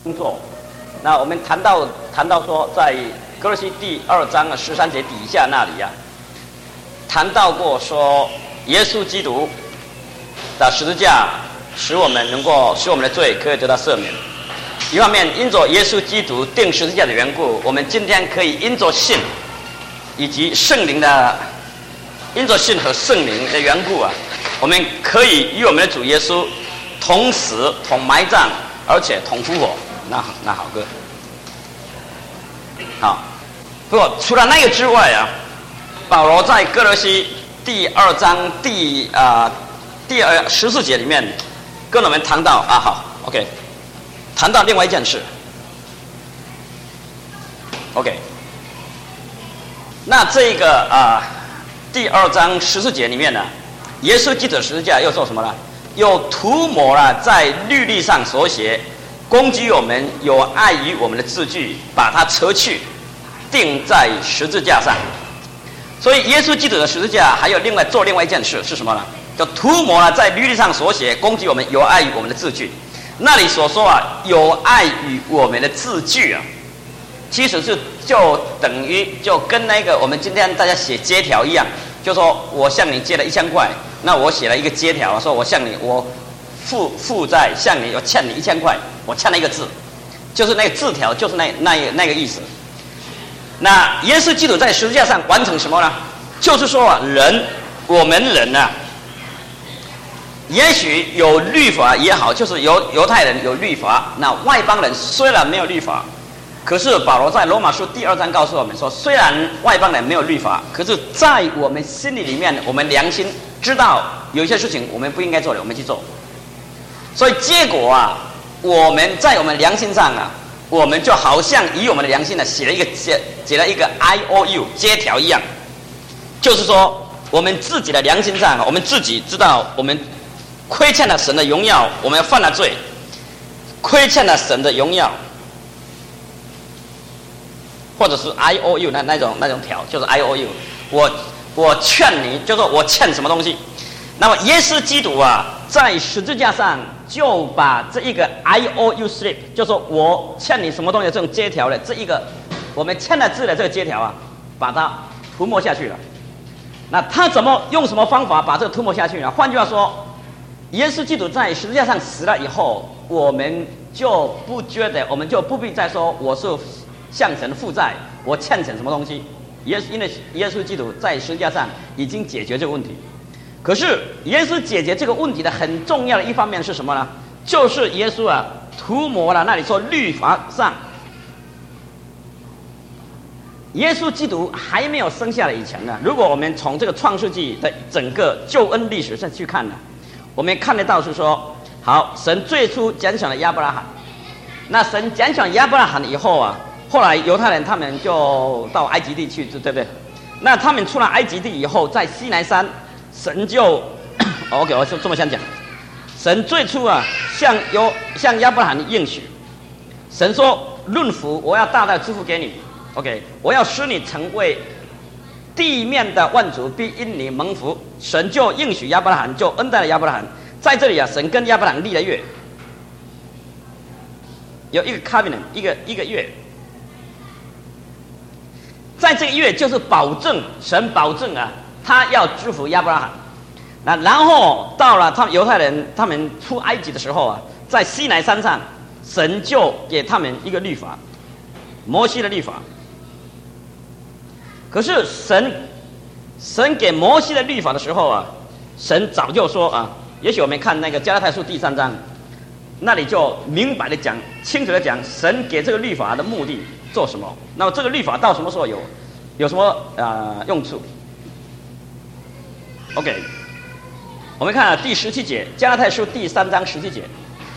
作。那我们谈到说，在歌罗西第2章13节底下那里啊，谈到过说，耶稣基督的十字架使我们的罪可以得到赦免。一方面，因着耶稣基督钉十字架的缘故，我们今天可以因着信，以及因着信和圣灵的缘故啊，我们可以与我们的主耶稣同死、同埋葬，而且同复活。那好个，好。不过除了那个之外啊，保罗在歌罗西第2章第14节里面跟我们谈到啊，好 ，OK。谈到另外一件事 ，OK， 那这个第2章14节里面呢，耶稣基督的十字架又做什么呢？又涂抹了在律例上所写攻击我们有碍于我们的字句，把它撤去，钉在十字架上。所以耶稣基督的十字架还有另外一件事是什么呢？就涂抹了在律例上所写攻击我们有碍于我们的字句。那里所说啊，有碍于我们的字句啊，其实就等于就跟那个我们今天大家写借条一样，就说我向你借了1000块，那我写了一个借条，说我向你负债，向你我欠你1000块，我欠了一个字，就是那个字条，就是那个意思。那耶稣基督在十字架上完成什么呢？就是说啊，我们人啊。也许有律法也好，就是犹太人有律法，那外邦人虽然没有律法，可是保罗在罗马书第2章告诉我们说，虽然外邦人没有律法，可是在我们心里面，我们良心知道有一些事情我们不应该做的，我们去做。所以结果啊，我们在我们良心上啊，我们就好像以我们的良心呢写了一个 IOU 借条一样，就是说我们自己的良心上，我们自己知道我们亏欠了神的荣耀，我们犯了罪，亏欠了神的荣耀，或者是 IOU 那种条，就是 IOU， 我劝你，就是说我欠什么东西。那么耶稣基督啊，在十字架上就把这一个 IOU slip， 就是说我欠你什么东西的这种借条的这一个我们欠了字的这个借条啊，把它涂抹下去了。那他用什么方法把这个涂抹下去呢？换句话说，耶稣基督在十字架上死了以后，我们就不必再说我是向神负债，我欠神什么东西。因为耶稣基督在十字架上已经解决这个问题。可是耶稣解决这个问题的很重要的一方面是什么呢？就是耶稣啊涂抹了那里说律法上。耶稣基督还没有生下来以前呢，如果我们从这个创世纪的整个救恩历史上去看呢，我们看得到是说，好，神最初拣选了亚伯拉罕，那神拣选亚伯拉罕以后啊，后来犹太人他们就到埃及地去，对不对？那他们出了埃及地以后，在西奈山，神就，OK， 我就这么想讲，神最初啊，向亚伯拉罕应许，神说，论福，我要大大祝福给你 ，OK， 我要使你成为地面的万族必因你蒙福，神就应许亚伯拉罕，就恩待了亚伯拉罕。在这里啊，神跟亚伯拉罕立了约，有一个 covenant， 一个约。在这个约就是保证，神保证啊，他要祝福亚伯拉罕。那然后到了犹太人他们出埃及的时候啊，在西奈山上，神就给他们一个律法，摩西的律法。可是神给摩西的律法的时候啊，神早就说啊，也许我们看那个加拉太书第3章，那里就明白的讲，清楚的讲，神给这个律法的目的做什么？那么这个律法到什么时候有什么用处 ？OK， 我们看第17节，加拉太书第3章17节，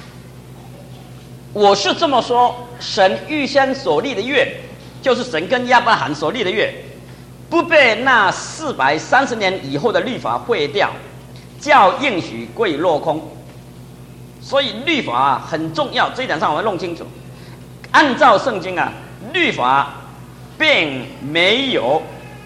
我是这么说，神预先所立的约，就是神跟亚伯拉罕所立的约。不被那430年以后的律法废掉，叫应许归落空。所以律法啊很重要，这一点上我们弄清楚。按照圣经啊，律法并没有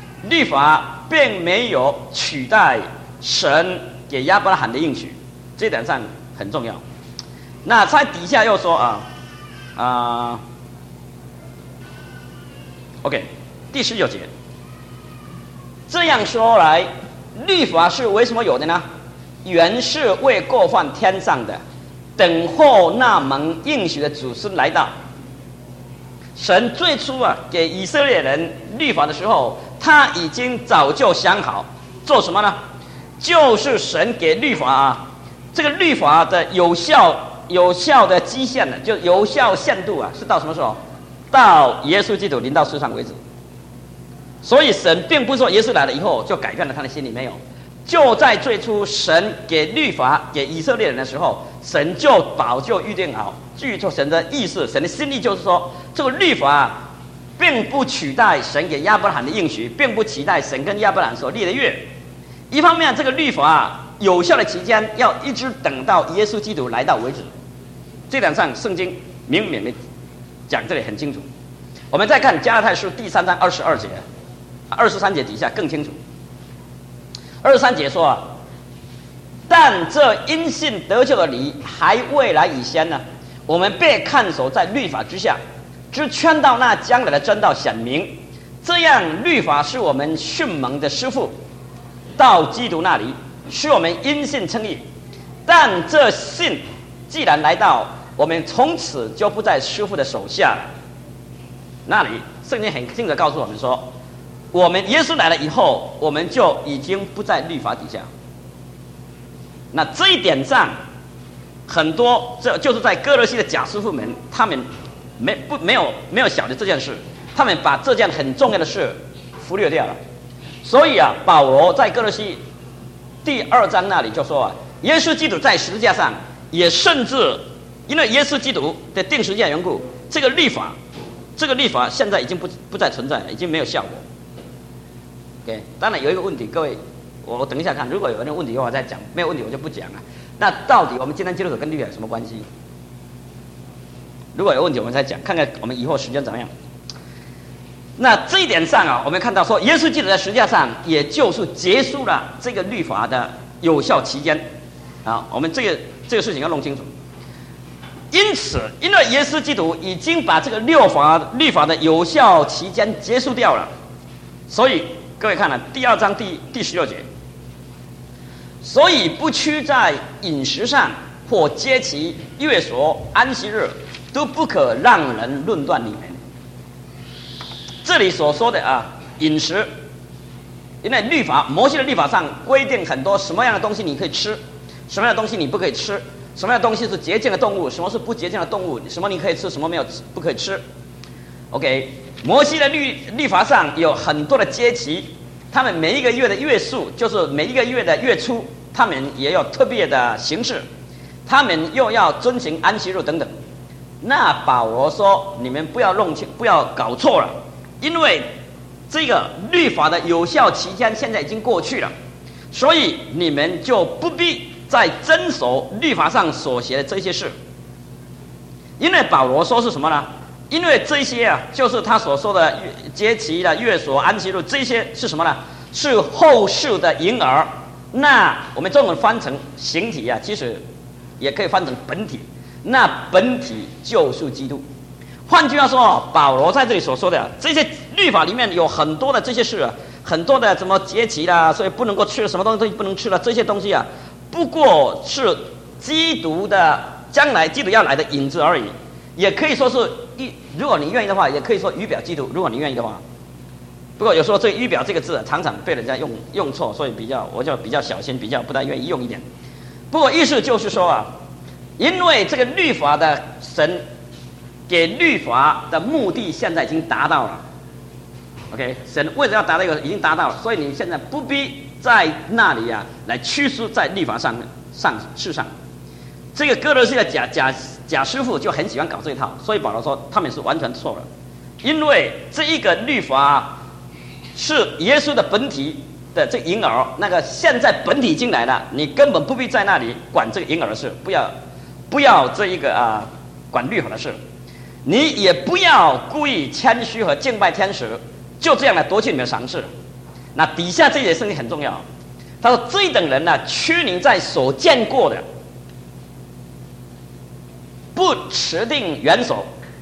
取代神给亚伯拉罕的应许，这一点上很重要。那在底下又说啊， OK， 第19节，这样说来，律法是为什么有的呢？原是为过犯天上的，等候那蒙应许的主孙来到。神最初给以色列人律法的时候，他已经早就想好做什么呢？就是神给律法这个律法的有效的基线呢，就有效限度是到什么时候？到耶稣基督临到世上为止。所以神并不是说耶稣来了以后就改变了他的心里，没有。就在最初神给律法给以色列人的时候，神就早就预定好，据说神的意思，神的心意就是说，这个律法并不取代神给亚伯兰的应许，并不取代神跟亚伯兰所立的约。一方面，这个律法有效的期间要一直等到耶稣基督来到为止。这点上圣经明明的讲这里很清楚。我们再看加拉太书第3章22节，23节底下更清楚。23节说但这因信得救的理还未来以先呢，我们被看守在律法之下，只劝到那将来的真道显明。这样律法是我们训蒙的师傅，到基督那里使我们因信称义。但这信既然来到，我们从此就不在师傅的手下了。那里圣经很清楚地告诉我们说，我们耶稣来了以后，我们就已经不在律法底下。那这一点上，很多这就是在哥罗西的假师傅们，他们没有晓得这件事，他们把这件很重要的事忽略掉了。所以保罗在哥罗西第2章那里就说耶稣基督在十字架上，也甚至因为耶稣基督的定十字架缘故，这个律法现在已经不再存在了，已经没有效果。OK， 当然有一个问题，各位，我等一下看，如果有人问题的话再讲，没有问题我就不讲了。那到底我们今天基督徒跟律法有什么关系？如果有问题我们再讲，看看我们以后时间怎么样。那这一点上我们看到说，耶稣基督在十字架上，也就是结束了这个律法的有效期间我们这个事情要弄清楚。因此，因为耶稣基督已经把这个律法的有效期间结束掉了，所以各位看了第2章第16节，所以不拘在饮食上或节期、月所、安息日，都不可让人论断你们。这里所说的饮食，因为摩西的律法上规定很多什么样的东西你可以吃，什么样的东西你不可以吃，什么样的东西是洁净的动物，什么是不洁净的动物，什么你可以吃，什么不可以吃。OK， 摩西的律法上有很多的节期，他们每一个月的月数，就是每一个月的月初，他们也有特别的形式，他们又要遵行安息日等等。那保罗说，你们不要搞错了，因为这个律法的有效期间现在已经过去了，所以你们就不必再遵守律法上所写的这些事。因为保罗说是什么呢？因为这些就是他所说的节期的月所、安息日，这些是什么呢？是后世的婴儿。那我们中文翻成形体其实也可以翻成本体。那本体就是基督。换句话说，保罗在这里所说的这些律法里面有很多的这些事很多的什么节期啦，所以不能够吃什么东西不能吃了，这些东西不过是基督的将来基督要来的影子而已。也可以说是如果你愿意的话，也可以说预表基督，如果你愿意的话。不过有时候这预表这个字常常被人家用错，所以我就比较小心，比较不太愿意用一点。不过意思就是说因为这个律法的神给律法的目的现在已经达到了。OK， 神为了要达到一个已经达到了，所以你现在不必在那里来屈服在律法上事上。这个哥罗西的假师傅就很喜欢搞这一套，所以保罗说他们是完全错了。因为这一个律法是耶稣的本体的这个婴儿，那个现在本体已经来了，你根本不必在那里管这个婴儿的事，不要这一个管律法的事，你也不要故意谦虚和敬拜天使，就这样来夺去你们的赏赐。那底下这些圣经很重要，他说这一等人屈宁在所见过的，不持定元首，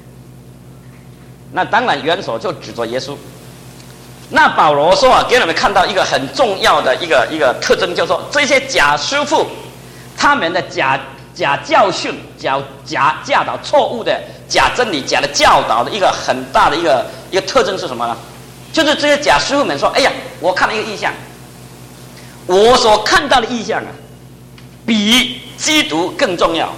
那当然元首就指着耶稣。那保罗说啊，给我们看到一个很重要的一个特征，就是说这些假师傅他们的假教训、假教导错误的假真理、假的教导的一个很大的一个特征是什么呢？就是这些假师傅们说：“哎呀，我看了一个异象，我所看到的异象啊，比基督更重要。”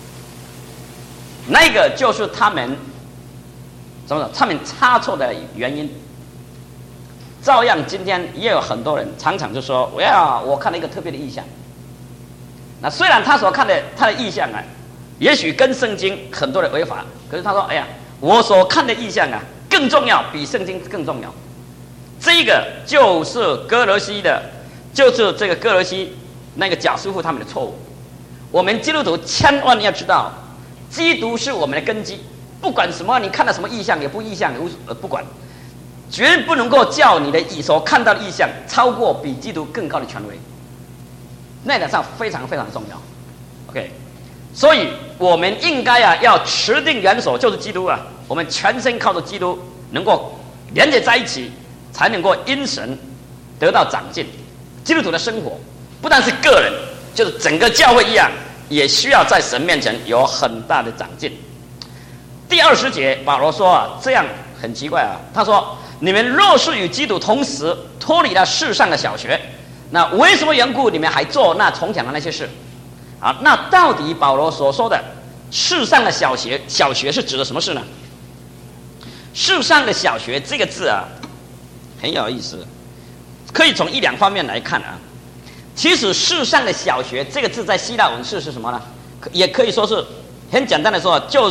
那个就是他们怎么说？他们差错的原因。照样，今天也有很多人常常就说：“我看了一个特别的异象。”那虽然他所看的他的异象啊，也许跟圣经很多的违法，可是他说：“哎呀，我所看的异象啊，更重要，比圣经更重要。”这个就是哥罗西的，就是这个哥罗西那个假师傅他们的错误。我们基督徒千万要知道，基督是我们的根基，不管什么，你看到什么异象也不异象也不管。绝不能够叫你的所看到的异象超过比基督更高的权威，那个上非常非常重要。OK， 所以我们应该要持定元首，就是基督啊，我们全身靠着基督能够连接在一起，才能够因神得到长进。基督徒的生活不但是个人，就是整个教会一样，也需要在神面前有很大的长进。第20节，保罗说啊，这样很奇怪啊，他说：“你们若是与基督同时脱离了世上的小学，那为什么缘故你们还做那从前的那些事？”啊，那到底保罗所说的世上的小学是指的什么事呢？世上的小学这个字啊，很有意思，可以从一两方面来看啊。其实世上的小学这个字在希腊文是什么呢？也可以说是很简单的说，就是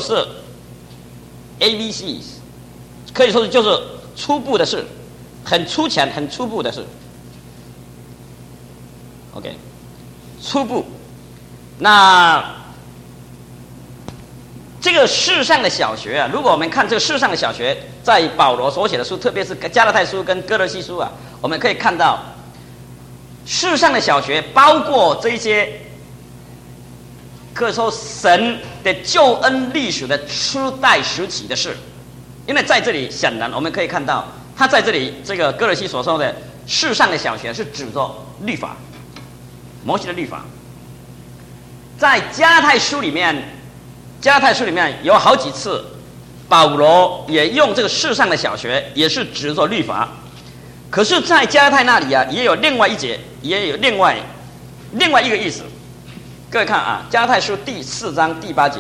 ABC， 可以说是就是初步的事，很粗浅、很初步的事。OK， 初步。那这个世上的小学啊，如果我们看这个世上的小学，在保罗所写的书，特别是加拉太书跟哥罗西书啊，我们可以看到，世上的小学包括这些可以说神的救恩历史的初代时期的事。因为在这里显然我们可以看到，他在这里这个哥罗西所说的世上的小学是指着律法，摩西的律法。在加拉太书里面有好几次，保罗也用这个世上的小学，也是指着律法。可是，在加拉太那里啊，也有另外一节，也有另外一个意思。各位看啊，加拉太书第4章第8节。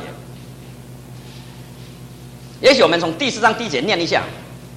也许我们从第4章第1节念一下。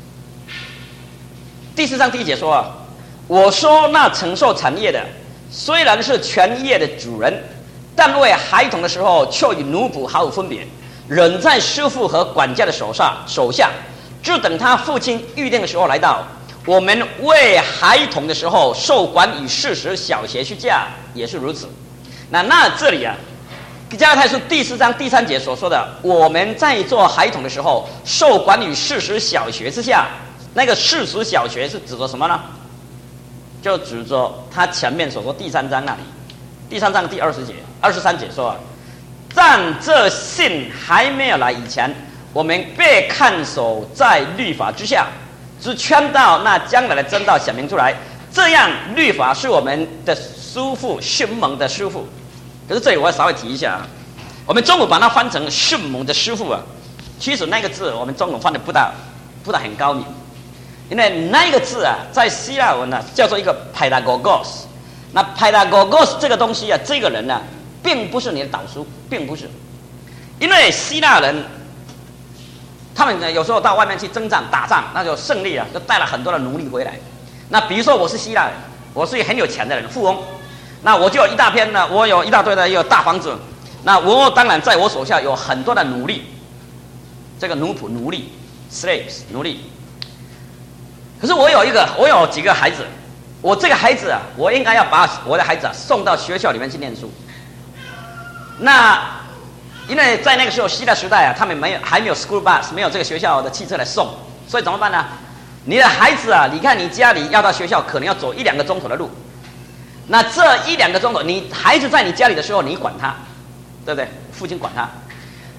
第4章第1节说啊：“我说那承受产业的，虽然是全业的主人，但为孩童的时候，却与奴仆毫无分别，忍在师傅和管家的手下，只等他父亲预定的时候来到。我们为孩童的时候，受管与事实小学去架，也是如此。”那这里啊，加拉太书第4章第3节所说的，我们在做孩童的时候，受管与事实小学之下，那个事实小学是指着什么呢？就指着他前面所说第3章那里，第3章第23节说啊，但这信还没有来以前，我们被看守在律法之下，只劝到那将来的真道显明出来。这样，律法是我们的师傅，迅猛的师傅。可是这里我要稍微提一下啊，我们中文把它翻成迅猛的师傅啊，其实那个字我们中文翻的不大很高明，因为那个字啊，在希腊文呢叫做一个 pedagogos。那 pedagogos 这个东西啊，这个人呢，并不是你的导师，并不是，因为希腊人他们呢有时候到外面去征战打仗，那就胜利啊，就带了很多的奴隶回来。那比如说我是希腊人，我是一个很有钱的人，富翁，那我就有一大片呢，我有一大堆的有大房子，那我当然在我手下有很多的奴隶，这个奴仆、奴隶 slaves 奴隶。可是我有几个孩子，我这个孩子啊，我应该要把我的孩子送到学校里面去念书。那因为在那个时候希腊时代啊，他们还没有 school bus， 没有这个学校的汽车来送，所以怎么办呢？你的孩子啊，你看你家里要到学校可能要走1-2个钟头的路，那这1-2个钟头，你孩子在你家里的时候，你管他，对不对？父亲管他。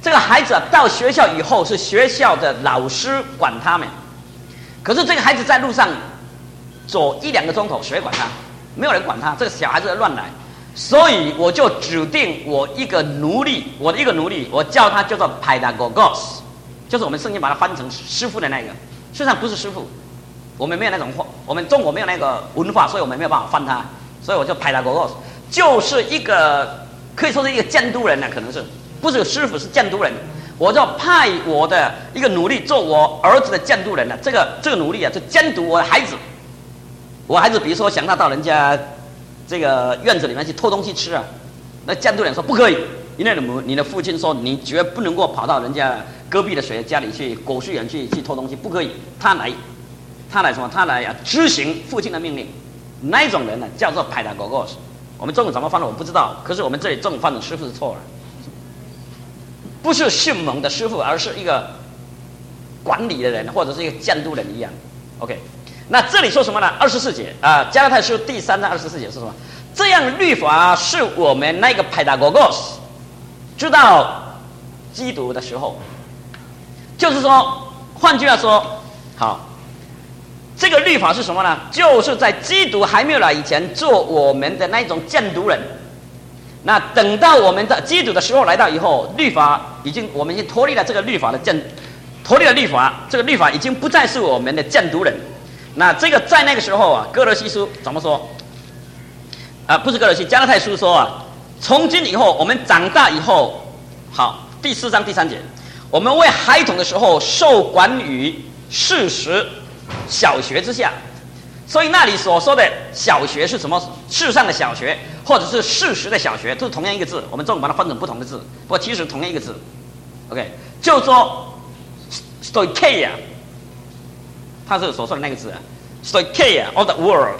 这个孩子啊，到学校以后是学校的老师管他们，可是这个孩子在路上走1-2个钟头，谁管他？没有人管他，这个小孩子乱来。所以我就指定我一个奴隶，我的一个奴隶，我叫他叫做 Pedagogos， 就是我们圣经把它翻成师傅的那个，实际上不是师傅，我们没有那种，我们中国没有那个文化，所以我们没有办法翻它，所以我就 Pedagogos， 就是一个可以说是一个监督人呢，可能是不是师傅是监督人，我就派我的一个奴隶做我儿子的监督人了。这个奴隶啊，就监督我的孩子，我孩子比如说想到人家这个院子里面去偷东西吃啊，那监督人说不可以，因为你的父亲说你绝不能够跑到人家隔壁的谁家里去狗血园去偷东西，不可以。他来什么？他来执行父亲的命令。那一种人呢，叫做 Pedagogos。我们中文怎么翻的我不知道，可是我们这里中文翻的师傅是错了，不是迅猛的师傅，而是一个管理的人或者是一个监督人一样。OK。那这里说什么呢？24节啊，加拉太书第3章24节是什么？这样律法是我们那个 Pedagogos 知道基督的时候，就是说，换句话说，好，这个律法是什么呢？就是在基督还没有来以前，做我们的那种监督人。那等到我们的基督的时候来到以后，律法我们已经脱离了这个律法的脱离了律法，这个律法已经不再是我们的监督人。那这个在那个时候啊，哥罗西书怎么说？不是哥罗西，加拉太书说啊，从今以后，我们长大以后，好，第4章第3节，我们为孩童的时候受管于事实小学之下。所以那里所说的小学是什么？世上的小学，或者是事实的小学，都是同样一个字。我们中文把它分成不同的字，不过其实同样一个字。OK， 就说 stoicheia。他是所说的那个字啊 ，stoicheia of the world，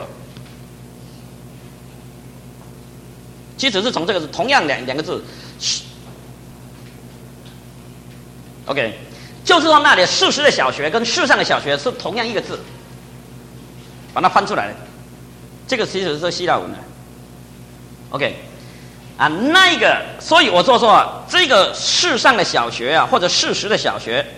其实是从这个字同样两个字 ，OK， 就是说那里事实的小学跟世上的小学是同样一个字，把它翻出来了，这个其实是希腊文的 ，OK， 啊，那一个，所以我就说啊，这个世上的小学啊，或者事实的小学。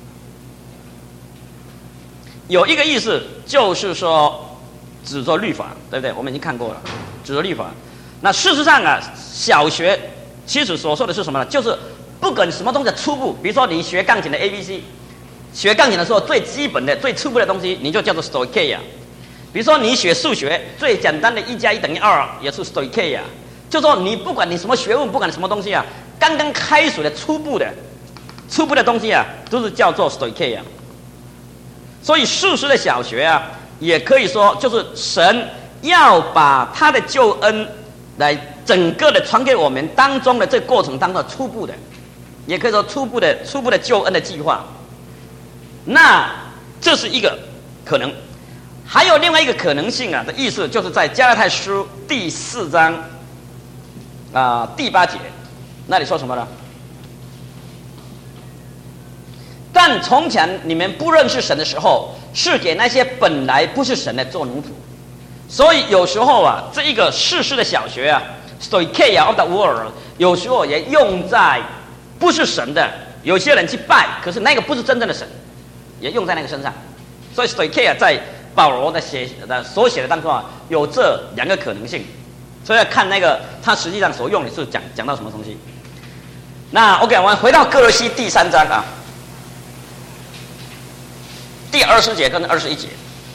有一个意思，就是说指着律法，对不对？我们已经看过了，指着律法。那事实上啊，小学其实所说的是什么呢？就是不管什么东西的初步，比如说你学钢琴的 ABC， 学钢琴的时候最基本的、最初步的东西，你就叫做 stoicheia。比如说你学数学最简单的1+1等于2，也是 stoicheia。就说你不管你什么学问，不管什么东西啊，刚刚开始的初步的东西啊，都是叫做 stoicheia。所以事实的小学啊，也可以说就是神要把他的救恩来整个的传给我们当中的这个过程当中初步的，也可以说初步的救恩的计划。那这是一个可能，还有另外一个可能性啊的意思，就是在加拉太书第4章第8节，那里说什么呢？但从前你们不认识神的时候，是给那些本来不是神的做奴仆。所以有时候啊，这一个世事的小学啊 ，stoicheia of the world， 有时候也用在不是神的，有些人去拜，可是那个不是真正的神，也用在那个身上。所以 stoicheia 在保罗的所写的当中啊，有这2个可能性。所以要看那个他实际上所用的是讲到什么东西。那 OK， 我们回到哥罗西第3章啊。第20节跟21节，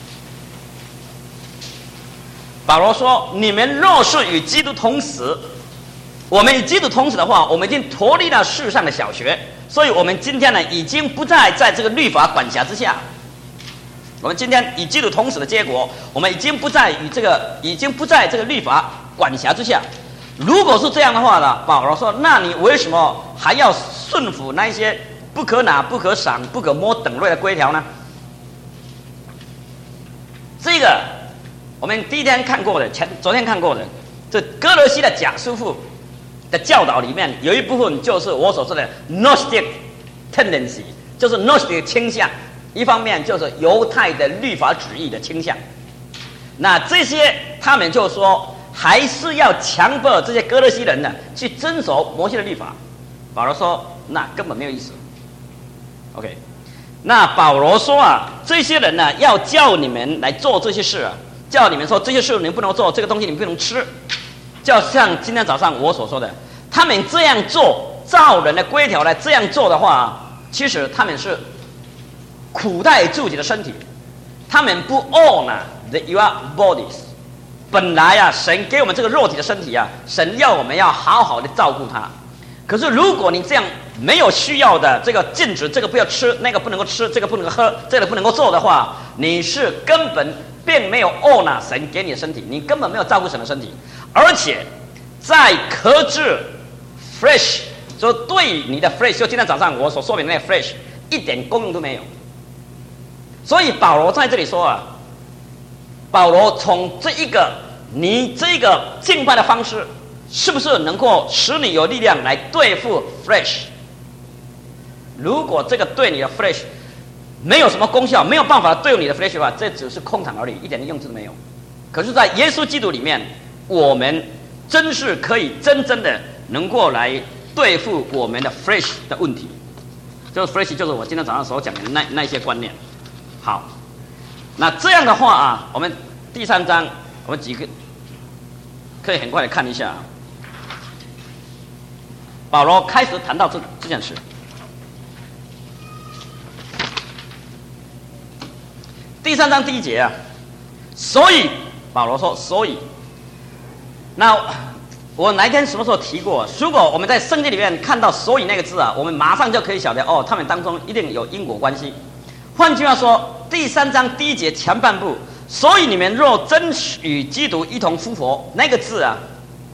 保罗说：“你们若是与基督同死，我们与基督同死的话，我们已经脱离了世上的小学，所以我们今天呢，已经不再在这个律法管辖之下。我们今天与基督同死的结果，我们已经不在这个律法管辖之下。如果是这样的话呢，保罗说，那你为什么还要顺服那些不可拿、不可赏、不可摸等类的规条呢？”这个我们第一天看过的，昨天看过的，这哥罗西的假师傅的教导里面有一部分就是我所说的 Gnostic tendency， 就是 Gnostic 倾向，一方面就是犹太的律法主义的倾向。那这些他们就说，还是要强迫这些哥罗西人呢去遵守摩西的律法。保罗说， 那根本没有意思。OK， 那保罗说啊，这些人呢，要叫你们来做这些事啊，叫你们说这些事你们不能做，这个东西你们不能吃，就像今天早上我所说的，他们这样做，照人的规条来这样做的话，其实他们是苦待自己的身体，他们不 honor your bodies。本来啊，神给我们这个肉体的身体啊，神要我们要好好的照顾它。可是如果你这样没有需要的这个禁止，这个不要吃，那个不能够吃，这个不能够喝，这个不能够做的话，你是根本并没有 honor 神给你的身体，你根本没有照顾神的身体，而且在克制 flesh， 就对你的 flesh， 就今天早上我所说明的那个 flesh 一点功用都没有。所以保罗在这里说啊，保罗从你这个敬拜的方式，是不是能够使你有力量来对付 flesh？ 如果这个对你的 flesh 没有什么功效，没有办法对付你的 flesh 的话，这只是空谈而已，一点的用处都没有。可是，在耶稣基督里面，我们真是可以真正的能够来对付我们的 flesh 的问题。这个 flesh 就是我今天早上所讲的那些观念。好，那这样的话啊，我们第3章，我们几个可以很快的看一下。保罗开始谈到这件事。第3章第1节啊，所以保罗说，所以，那我哪一天什么时候提过？如果我们在圣经里面看到"所以"那个字啊，我们马上就可以晓得哦，他们当中一定有因果关系。换句话说，第3章第1节前半部，所以你们若真与基督一同复活，那个字啊，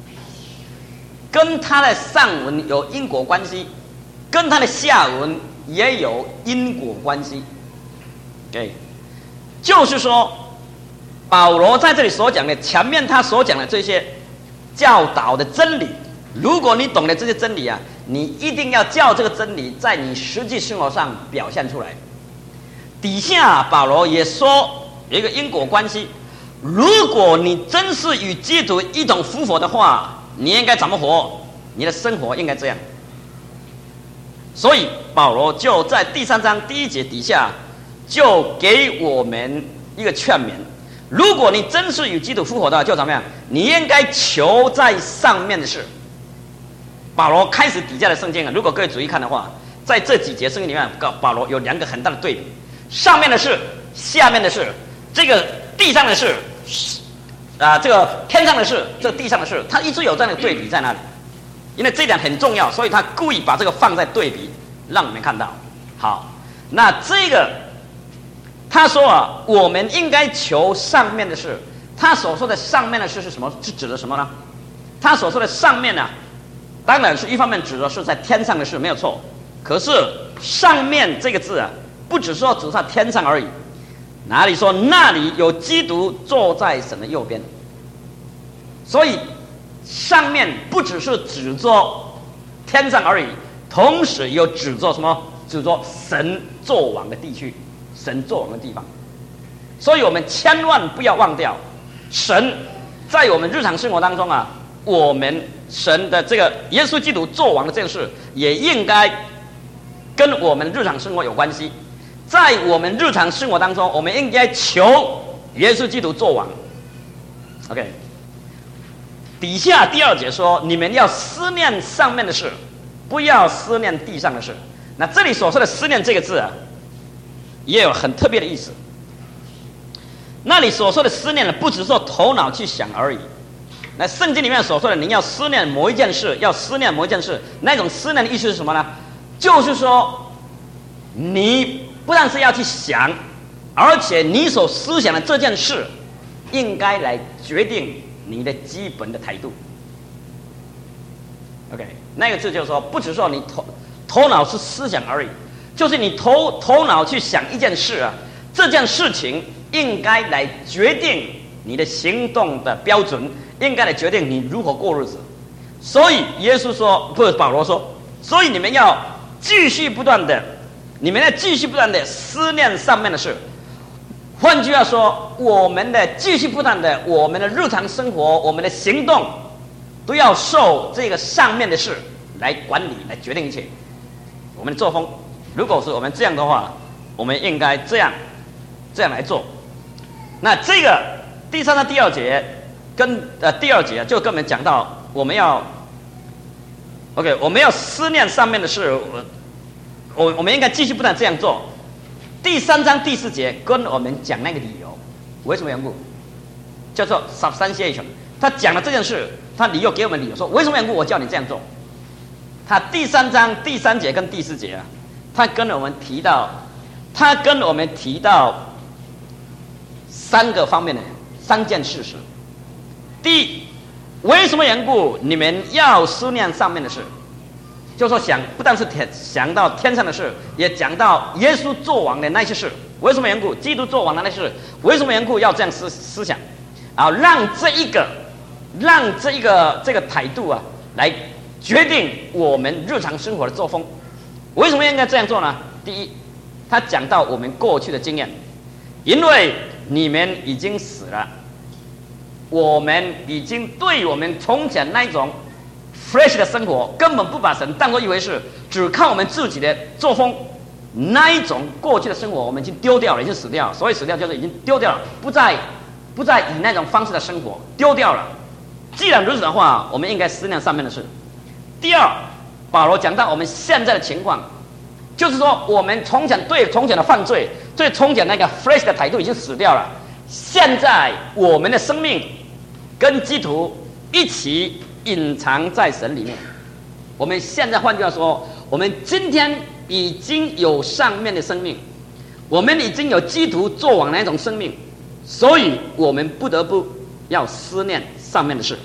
跟他的上文有因果关系，跟他的下文也有因果关系。OK， 就是说，保罗在这里所讲的，前面他所讲的这些教导的真理，如果你懂得这些真理啊，你一定要叫这个真理在你实际生活上表现出来。底下保罗也说有一个因果关系，如果你真是与基督一同复活的话，你应该怎么活？你的生活应该这样。所以保罗就在第3章第1节底下就给我们一个劝勉，如果你真是与基督复活的话，就怎么样？你应该求在上面的事。保罗开始底下的圣经啊，如果各位注意看的话，在这几节圣经里面，保罗有2个很大的对比，上面的事，下面的事，这个地上的事，这个天上的事，这个地上的事，他一直有这样的对比在那里，因为这一点很重要，所以他故意把这个放在对比，让你们看到。好，那这个他说啊，我们应该求上面的事。他所说的上面的事是什么？是指的什么呢？他所说的上面呢，当然是一方面指的是在天上的事，没有错。可是上面这个字啊，不只说指在天上而已。哪里说那里有基督坐在神的右边？所以上面不只是指着天上而已，同时又指着什么？指着神作王的地区，神作王的地方。所以我们千万不要忘掉，神在我们日常生活当中啊，我们神的这个耶稣基督作王的这件事，也应该跟我们日常生活有关系。在我们日常生活当中，我们应该求耶稣基督作王。OK， 底下第2节说，你们要思念上面的事，不要思念地上的事。那这里所说的思念这个字啊，也有很特别的意思。那里所说的思念呢，不只是说头脑去想而已。那圣经里面所说的，你要思念某一件事，要思念某一件事，那种思念的意思是什么呢？就是说，你不但是要去想，而且你所思想的这件事，应该来决定你的基本的态度。OK， 那个字就是说，不只说你头脑是思想而已，就是你头脑去想一件事啊，这件事情应该来决定你的行动的标准，应该来决定你如何过日子。所以耶稣说，不是保罗说，所以你们要继续不断的思念上面的事。换句话说，我们的继续不断的，我们的日常生活，我们的行动，都要受这个上面的事来管理，来决定一切。 我们的作风。如果是我们这样的话，我们应该这样来做。那这个第3章第2节跟第2节就跟我们讲到，我们要 OK， 我们要思念上面的事，我们应该继续不断这样做。第3章第4节跟我们讲那个理由，为什么缘故？叫做 substantiation。他讲了这件事，他理由给我们理由说，为什么缘故我叫你这样做？他第3章第3节跟第4节啊，他跟我们提到3个方面的3件事实。第一，为什么缘故你们要思念上面的事？就说不但是想到天上的事，也讲到耶稣作王的那些事。为什么缘故？基督作王的那些事，为什么缘故要这样思想？然后让这个态度啊，来决定我们日常生活的作风。为什么应该这样做呢？第一，他讲到我们过去的经验，因为你们已经死了，我们已经对我们从前那一种 fresh 的生活根本不把神当作一回事，只看我们自己的作风，那一种过去的生活我们已经丢掉了，已经死掉了。所以死掉就是已经丢掉了，不再以那种方式的生活，丢掉了。既然如此的话，我们应该思念上面的事。第二，保罗讲到我们现在的情况，就是说我们从前的犯罪，对从前那个 fresh 的态度已经死掉了。现在我们的生命跟基督一起隐藏在神里面。我们现在换句话说，我们今天已经有上面的生命，我们已经有基督作王那种生命，所以我们不得不要思念上面的事。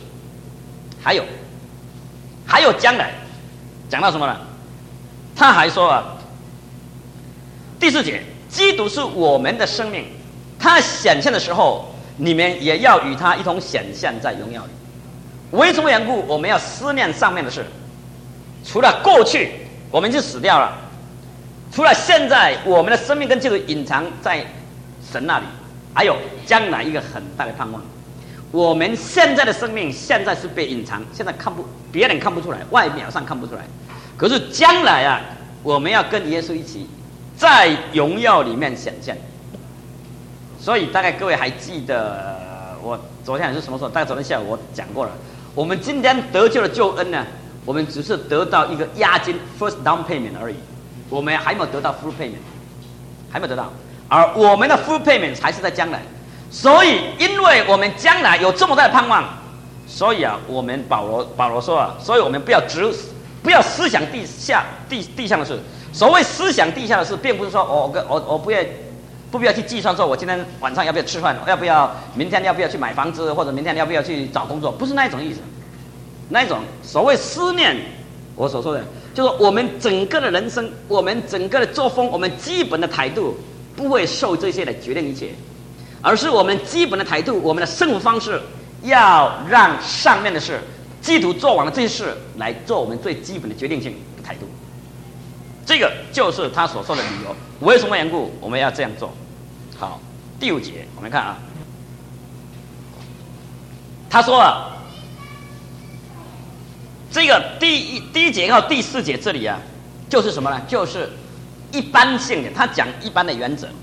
还有将来讲到什么呢？他还说啊，第4节，基督是我们的生命，他显现的时候，你们也要与他一同显现在荣耀里。为什么缘故我们要思念上面的事？除了过去我们就死掉了，除了现在我们的生命跟基督隐藏在神那里，还有将来一个很大的盼望。我们现在的生命现在是被隐藏，现在别人看不出来，外表上看不出来，可是将来啊，我们要跟耶稣一起在荣耀里面显现。所以大概各位还记得我昨天还是什么时候？大概昨天下午我讲过了。我们今天得救的救恩呢，我们只是得到一个押金 first down payment 而已，我们还没有得到 full payment， 还没有得到，而我们的 full payment 还是在将来。所以，因为我们将来有这么大的盼望，所以啊，我们保罗说啊，所以我们不要思想地上的事。所谓思想地下的事，并不是说我不必要去计算说我今天晚上要不要吃饭，明天要不要去买房子，或者明天要不要去找工作，不是那一种意思。那一种所谓思念，我所说的，就是我们整个的人生，我们整个的作风，我们基本的态度，不会受这些来决定一切。而是我们基本的态度，我们的生活方式，要让上面的事，基督做完了这些事，来做我们最基本的决定性的态度。这个就是他所说的理由。为什么缘故我们要这样做？好，第5节我们看啊，他说啊，这个第一节到第4节这里啊，就是什么呢？就是一般性的，他讲一般的原则。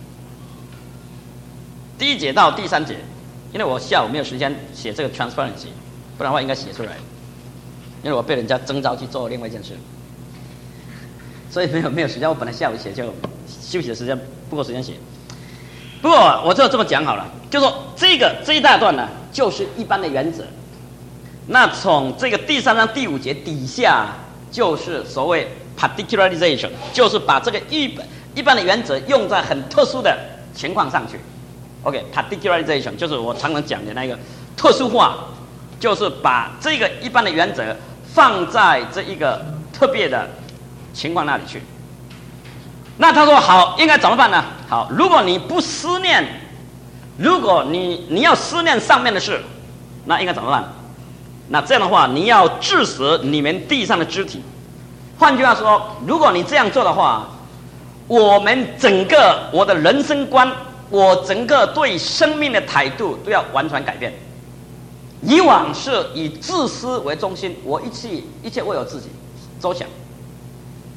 第1节到第3节，因为我下午没有时间写这个 transparency， 不然的话应该写出来，因为我被人家征召去做另外一件事，所以没有时间。我本来下午写，就休息的时间不够时间写。不过我就这么讲好了，就说这一大段呢，就是一般的原则。那从这个第3章第5节底下，就是所谓 particularization， 就是把这个一般的原则用在很特殊的情况上去。OK，particularization 就是我常常讲的那个特殊化，就是把这个一般的原则放在这一个特别的情况那里去。那他说好，应该怎么办呢？好，如果你不思念，如果你要思念上面的事，那应该怎么办？那这样的话，你要治死你们地上的肢体。换句话说，如果你这样做的话，我的人生观，我整个对生命的态度都要完全改变。以往是以自私为中心，我一切为我自己着想，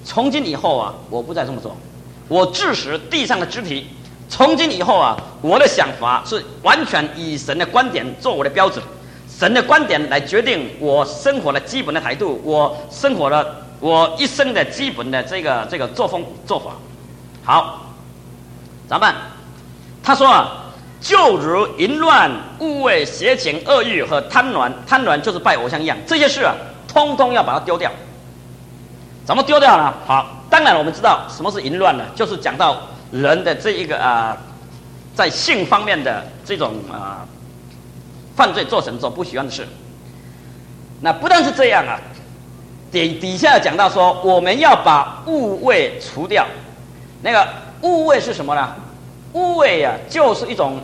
从今以后啊，我不再这么做。我致使地上的肢体，从今以后啊，我的想法是完全以神的观点做我的标准，神的观点来决定我生活的基本的态度，我生活的我一生的基本的这个作风做法。好，怎么办？他说啊，就如淫乱、污秽、邪情、恶欲和贪婪，贪婪就是拜偶像一样，这些事啊，通通要把它丢掉。怎么丢掉呢？好，当然我们知道什么是淫乱呢，就是讲到人的这一个在性方面的这种犯罪做神所不喜欢的事。那不但是这样啊，底下讲到说，我们要把污秽除掉。那个污秽是什么呢？污秽啊，就是一种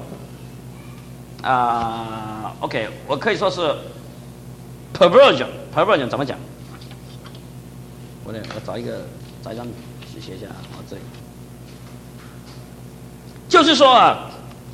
OK， 我可以说是 perversion 怎么讲？我找一张纸写一下啊，这里就是说啊，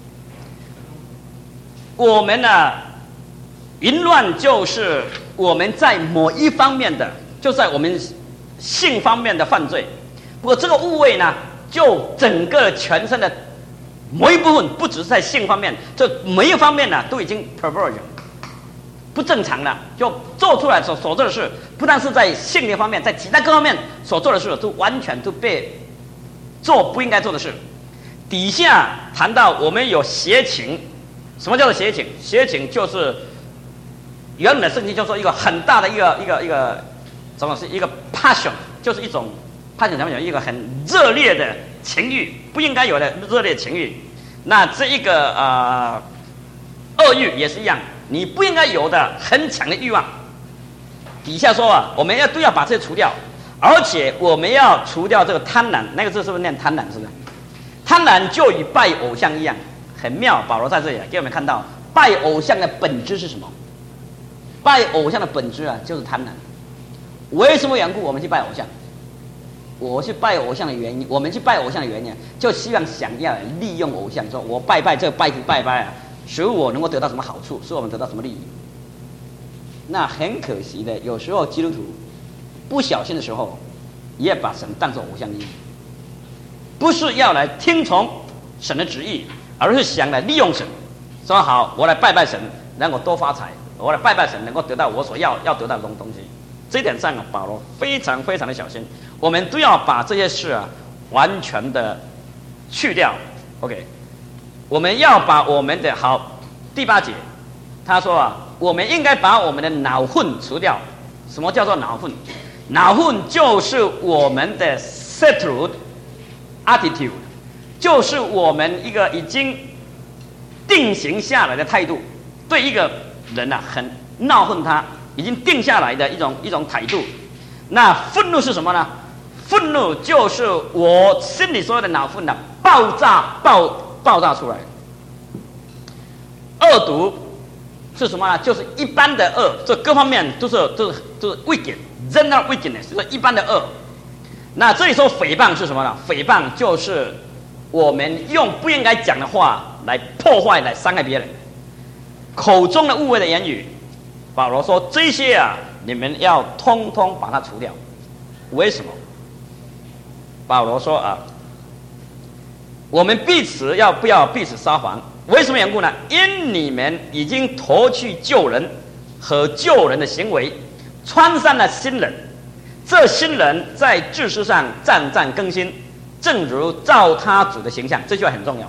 我们呢，淫乱就是我们在某一方面的，就在我们性方面的犯罪。不过这个污秽呢，就整个全身的某一部分，不只是在性方面，这每一方面呢，都已经 perversion。不正常了，就做出来所做的事，不但是在性的方面，在其他各方面所做的事，都完全都被做不应该做的事。底下谈到我们有邪情，什么叫做邪情？邪情就是原本的圣经就说一个很大的一个怎么是一个 passion， 就是一种 passion 怎么讲？一个很热烈的情欲，不应该有的热烈情欲。那这一个恶欲也是一样。你不应该有的很强的欲望，底下说啊，我们都要把这些除掉，而且我们要除掉这个贪婪，那个字是不是念贪婪？是不是？贪婪就与拜偶像一样，很妙。保罗在这里给我们看到，拜偶像的本质是什么？拜偶像的本质啊，就是贪婪。为什么缘故我们去拜偶像？我去拜偶像的原因，我们去拜偶像的原因，就希望想要利用偶像，说我拜这拜啊。使我能够得到什么好处，使我们得到什么利益？那很可惜的，有时候基督徒不小心的时候，也把神当作偶像一样，不是要来听从神的旨意，而是想来利用神，说好我来拜神，能够多发财；我来拜神，能够得到我所要得到的东西。这一点上啊，保罗非常非常的小心，我们都要把这些事啊完全的去掉。OK。我们要把我们的好，第8节，他说啊，我们应该把我们的脑混除掉。什么叫做脑混？脑混就是我们的 settled attitude， 就是我们一个已经定型下来的态度，对一个人啊很恼恨他，已经定下来的一种态度。那愤怒是什么呢？愤怒就是我心里所有的脑混的爆炸出来。恶毒是什么呢？就是一般的恶，这各方面都是 wicked， general wickedness， 就是一般的恶。那这里说诽谤是什么呢？诽谤就是我们用不应该讲的话来破坏、来伤害别人，口中的污秽的言语。保罗说这些啊，你们要通通把它除掉。为什么？保罗说啊，我们彼此要不要彼此撒谎？为什么缘故呢？因你们已经脱去旧人和旧人的行为，穿上了新人。这新人在知识上战战更新，正如照他主的形象。这句话很重要。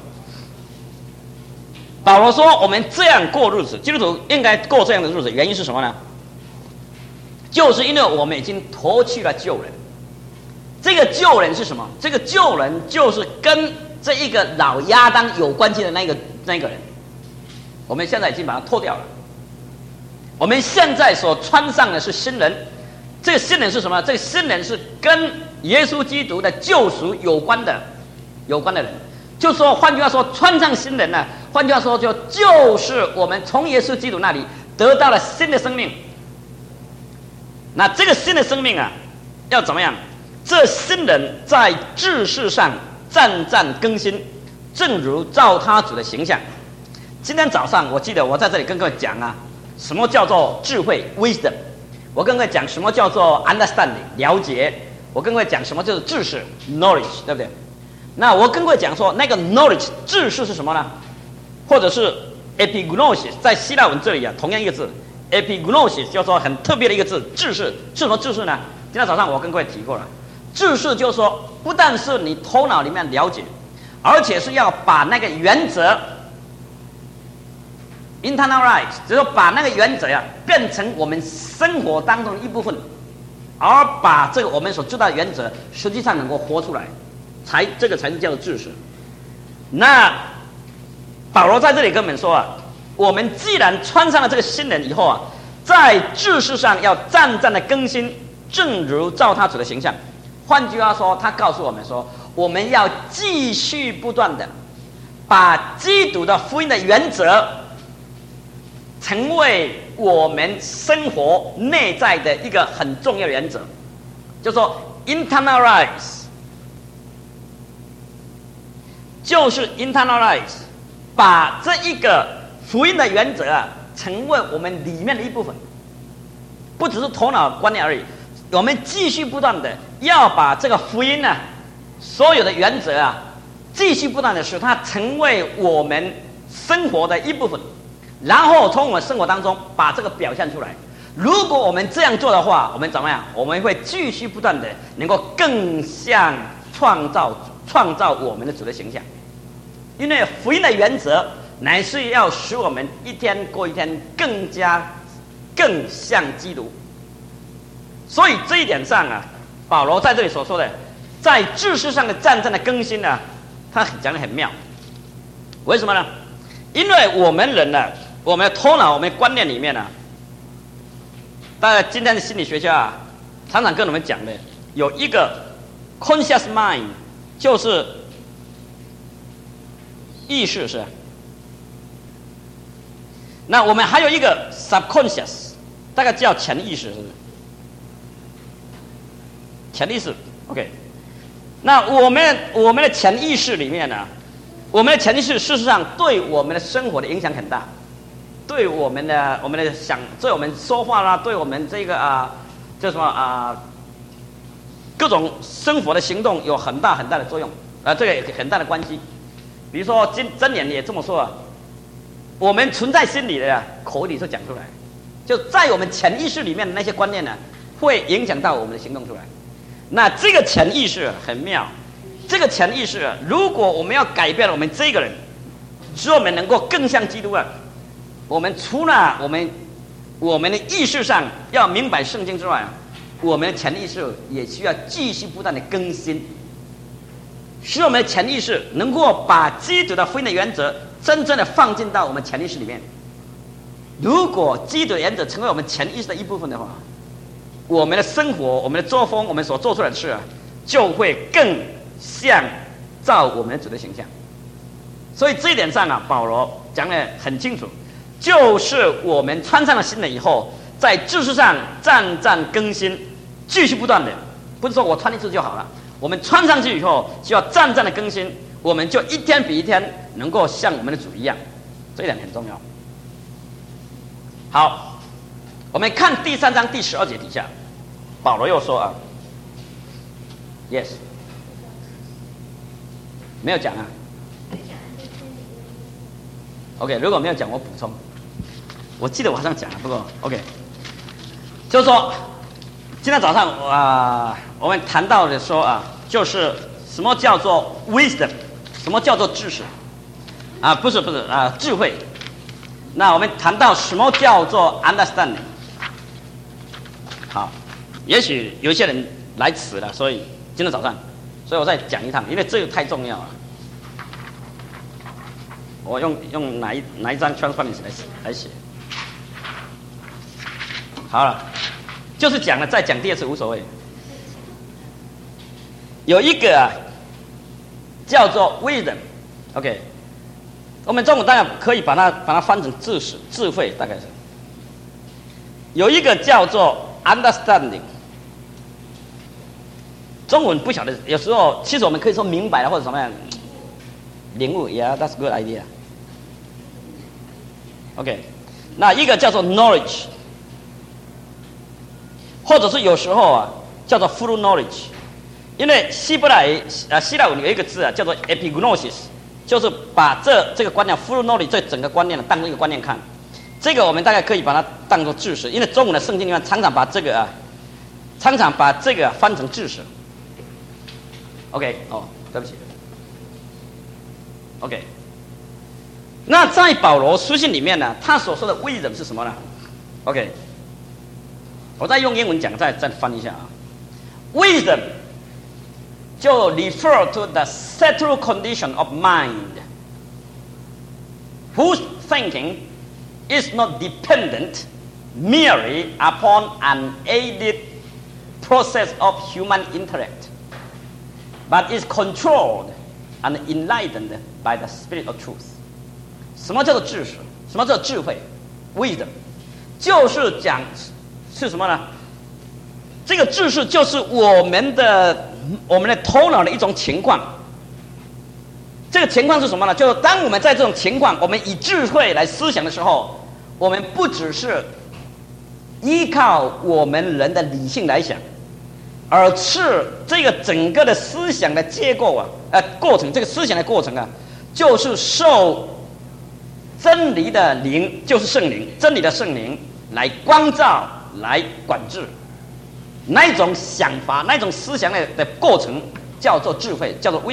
保罗说，我们这样过日子，基督徒应该过这样的日子，原因是什么呢？就是因为我们已经脱去了旧人。这个旧人是什么？这个旧人就是跟这一个老亚当有关系的那个人，我们现在已经把它脱掉了。我们现在所穿上的是新人，这个新人是什么？这个新人是跟耶稣基督的救赎有关的人。就说换句话说，穿上新人呢，换句话说就是我们从耶稣基督那里得到了新的生命。那这个新的生命啊，要怎么样？这新人在知识上战战更新，正如照他主的形象。今天早上我记得我在这里跟各位讲啊，什么叫做智慧 wisdom， 我跟各位讲什么叫做 understanding 了解， 我跟各位讲什么就是知识 knowledge， 对不对？那我跟各位讲说，那个 knowledge 知识是什么呢？或者是 epignosis， 在希腊文这里啊，同样一个字 epignosis 叫做很特别的一个字，知识是什么知识呢？今天早上我跟各位提过了，知识就是说，不但是你头脑里面了解，而且是要把那个原则 internalize， 就是说把那个原则呀变成我们生活当中的一部分，而把这个我们所知道的原则，实际上能够活出来，这个才是叫做知识。那保罗在这里跟我们说啊，我们既然穿上了这个新人以后啊，在知识上要渐渐的更新，正如照他主的形象。换句话说，他告诉我们说，我们要继续不断的把基督的福音的原则成为我们生活内在的一个很重要的原则，就说 internalize， 就是 internalize， 把这一个福音的原则啊，成为我们里面的一部分，不只是头脑观念而已。我们继续不断的要把这个福音呢，所有的原则啊，继续不断的使它成为我们生活的一部分，然后从我们生活当中把这个表现出来。如果我们这样做的话，我们怎么样？我们会继续不断的能够更像创造我们的主的形象。因为福音的原则乃是要使我们一天过一天更像基督。所以这一点上啊，保罗在这里所说的，在知识上的渐渐的更新呢，他讲得很妙。为什么呢？因为我们人呢，我们的头脑、我们的观念里面呢，大概今天的心理学家啊，常常跟我们讲的有一个 conscious mind， 就是意识是。那我们还有一个 subconscious， 大概叫潜意识，是不是？潜意识 ，OK。那我们的潜意识里面呢，我们的潜意识事实上对我们的生活的影响很大，对我们的对我们说话啦，对我们这个叫什么各种生活的行动有很大的作用，这个有很大的关系。比如说箴言也这么说啊，我们存在心里的口里就讲出来，就在我们潜意识里面的那些观念呢，会影响到我们的行动出来。那这个潜意识很妙，这个潜意识如果我们要改变我们这个人，使我们能够更像基督啊，我们除了我们的意识上要明白圣经之外，我们的潜意识也需要继续不断的更新，使我们的潜意识能够把基督的福音的原则真正的放进到我们潜意识里面。如果基督的原则成为我们潜意识的一部分的话，我们的生活、我们的作风、我们所做出来的事就会更像照我们的主的形象。所以这一点上保罗讲得很清楚，就是我们穿上了新的以后，在知识上渐渐更新，继续不断的，不是说我穿一次就好了，我们穿上去以后就要渐渐的更新，我们就一天比一天能够像我们的主一样，这一点很重要。好，我们看第3章第12节底下，保罗又说yes， 没有讲OK， 如果没有讲，我补充。我记得我好像讲了，不过 OK， 就是说，今天早上我们谈到的说就是什么叫做 wisdom， 什么叫做知识不是智慧。那我们谈到什么叫做 understanding。好，也许有一些人来迟了，所以今天早上，所以我再讲一趟，因为这个太重要了。我用哪一张 transparency 来写？好了，就是讲了，再讲第二次无所谓。有一个叫做 wisdom，OK， 我们中文当然可以把它翻成知识、智慧，大概是。有一个叫做 understanding， 中文不晓得，有时候其实我们可以说明白了或者什么样，领悟 ，Yeah， that's a good idea。OK， 那一个叫做 knowledge， 或者是有时候叫做 full knowledge。 因为希腊文有一个字啊，叫做 epignosis， 就是把这个观念 full knowledge 这整个观念当做一个观念看。这个我们大概可以把它当作知识，因为中文的圣经里面常常把这个翻成知识。OK， 对不起。OK， 那在保罗书信里面呢，他所说的 wisdom 是什么呢 ？OK， 我再用英文讲，再翻一下啊。wisdom 就 refer to the settled condition of mind, whose thinking is not dependent merely upon an aided process of human intellect, but is controlled and enlightened by the Spirit of truth. 什么叫做知识？什么叫做智慧 ？Wisdom 就是讲是什么呢？这个知识就是我们的头脑的一种情况。这个情况是什么呢？就是当我们在这种情况，我们以智慧来思想的时候，我们不只是依靠我们人的理性来想，而是这个整个的思想的结构过程，这个思想的过程啊，就是受真理的灵，就是圣灵，真理的圣灵来光照、来管制。那一种想法、那一种思想的过程叫做智慧，叫做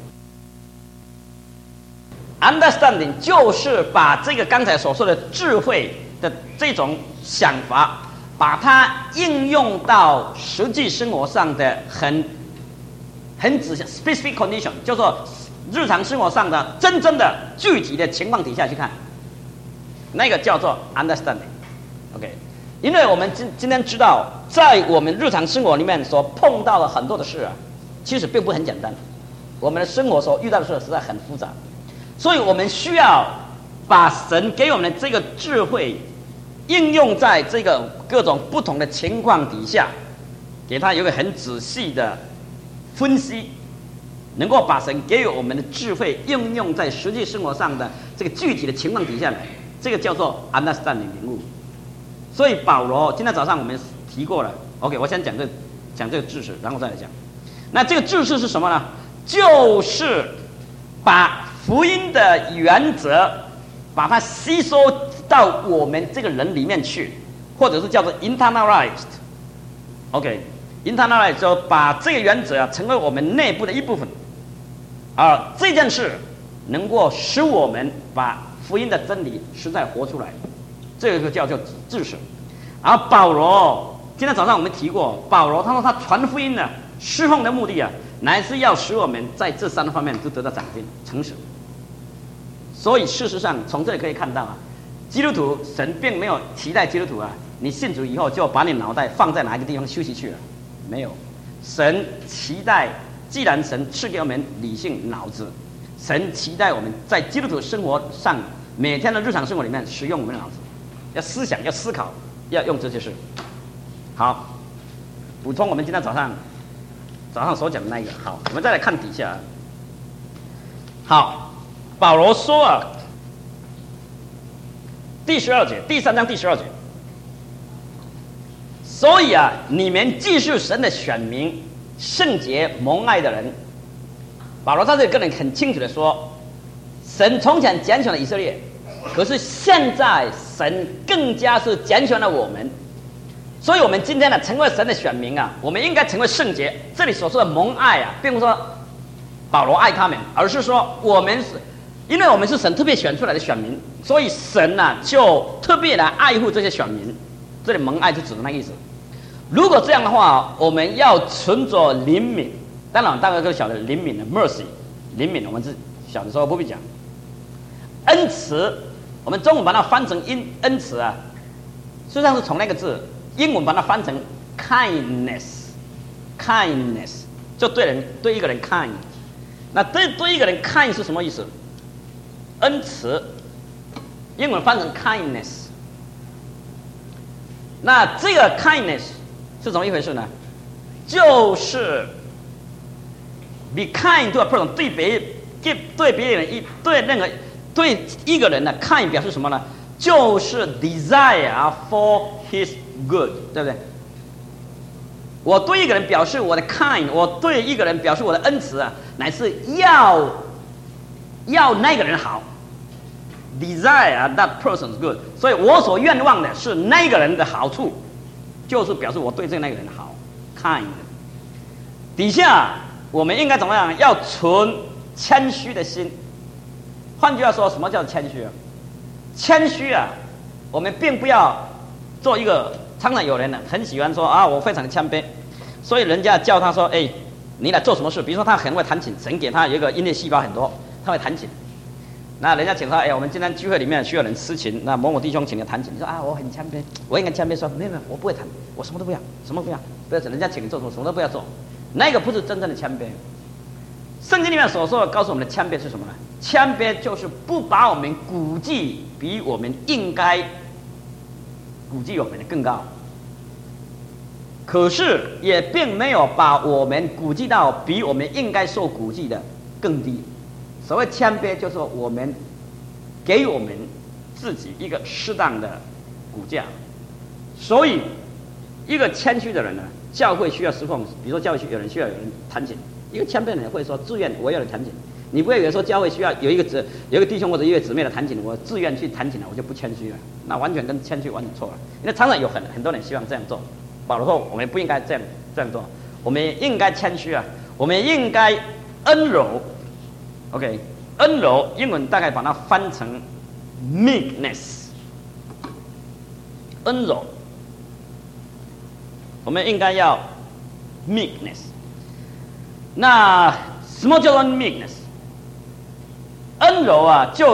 wisdom。Understanding 就是把这个刚才所说的智慧的这种想法，把它应用到实际生活上的很仔细 specific condition， 叫做日常生活上的真正的具体的情况底下去看，那个叫做 understanding。OK， 因为我们今天知道，在我们日常生活里面所碰到的很多的事啊，其实并不很简单。我们的生活所遇到的事实在很复杂，所以我们需要把神给我们的这个智慧应用在这个各种不同的情况底下，给他有一个很仔细的分析，能够把神给予我们的智慧应用在实际生活上的这个具体的情况底下来，这个叫做 understanding 领悟。所以保罗今天早上我们提过了 ，OK， 我先讲这个知识，然后再来讲。那这个知识是什么呢？就是把福音的原则，把它吸收到我们这个人里面去，或者是叫做 internalized。OK，internalize 就把这个原则成为我们内部的一部分，而这件事能够使我们把福音的真理实在活出来，这个叫做知识。而保罗今天早上我们提过，保罗他说他传福音呢，侍奉的目的啊，乃是要使我们在这3方面都得到长进、成熟。所以事实上从这里可以看到啊，基督徒神并没有期待基督徒啊，你信主以后就把你脑袋放在哪一个地方休息去了。没有，神期待，既然神赐给我们理性脑子，神期待我们在基督徒生活上每天的日常生活里面使用我们的脑子，要思想，要思考，要用这些事。好，补充我们今天早上所讲的那一个。好，我们再来看底下。好，保罗说啊，第12节，第3章第12节。所以啊，你们既是神的选民，圣洁蒙爱的人。保罗在这里跟人很清楚的说，神从前拣选了以色列，可是现在神更加是拣选了我们。所以我们今天呢，成为神的选民啊，我们应该成为圣洁。这里所说的蒙爱啊，并不是说保罗爱他们，而是说我们是，因为我们是神特别选出来的选民，所以神啊就特别来爱护这些选民。这里蒙爱就指的那个意思。如果这样的话，我们要存着怜悯，当然大家都晓得怜悯的 mercy， 怜悯我们是小的时候不必讲。恩慈，我们中文把它翻成恩慈啊，实际上是从那个字，英文把它翻成 kindness， 就对一个人 kind。那对一个人 kind 是什么意思？恩慈，英文翻成 kindness。那这个 kindness 是怎么一回事呢？就是 be kind to a person， 对一个人呢 kind 表示什么呢？就是 desire for his good， 对不对？ 我对一个人表示我的 kind， 我对一个人表示我的恩慈啊，乃是要那个人好 ，desire that person's good。所以我所愿望的是那个人的好处，就是表示我对那个人好 kind。底下我们应该怎么样？要存谦虚的心。换句话说，什么叫谦虚啊？谦虚啊，我们并不要做一个。常常有人呢很喜欢说啊，我非常的谦卑，所以人家叫他说，哎，你来做什么事？比如说他很会弹琴，神给他有一个音乐细胞很多，他会弹琴。那人家请他，哎，我们今天聚会里面需要人司琴，那某某弟兄请你弹琴，你说啊，我很谦卑，我应该谦卑说，没有，我不会弹，我什么都不要，什么都不要，不要人家请你做什么都不要做，那个不是真正的谦卑。圣经里面所说的告诉我们的谦卑是什么呢？谦卑就是不把我们估计比我们应该估计我们的更高，可是也并没有把我们估计到比我们应该受估计的更低。所谓谦卑，就是说我们给我们自己一个适当的估价。所以，一个谦虚的人呢，教会需要侍奉，比如说教会有人需要有人弹琴，一个谦卑的人会说自愿我要来弹琴。你不会以为说教会需要有一个弟兄或者一个姊妹的弹琴，我自愿去弹琴了，我就不谦虚了，那完全跟谦虚完全错了。因为常常有很多人希望这样做，保罗说我们不应该这样做，我们应该谦虚啊，我们应该温柔。OK， 温柔英文大概把它翻成 meekness， 温柔，我们应该要 meekness。那什么叫做 meekness？温柔啊，就是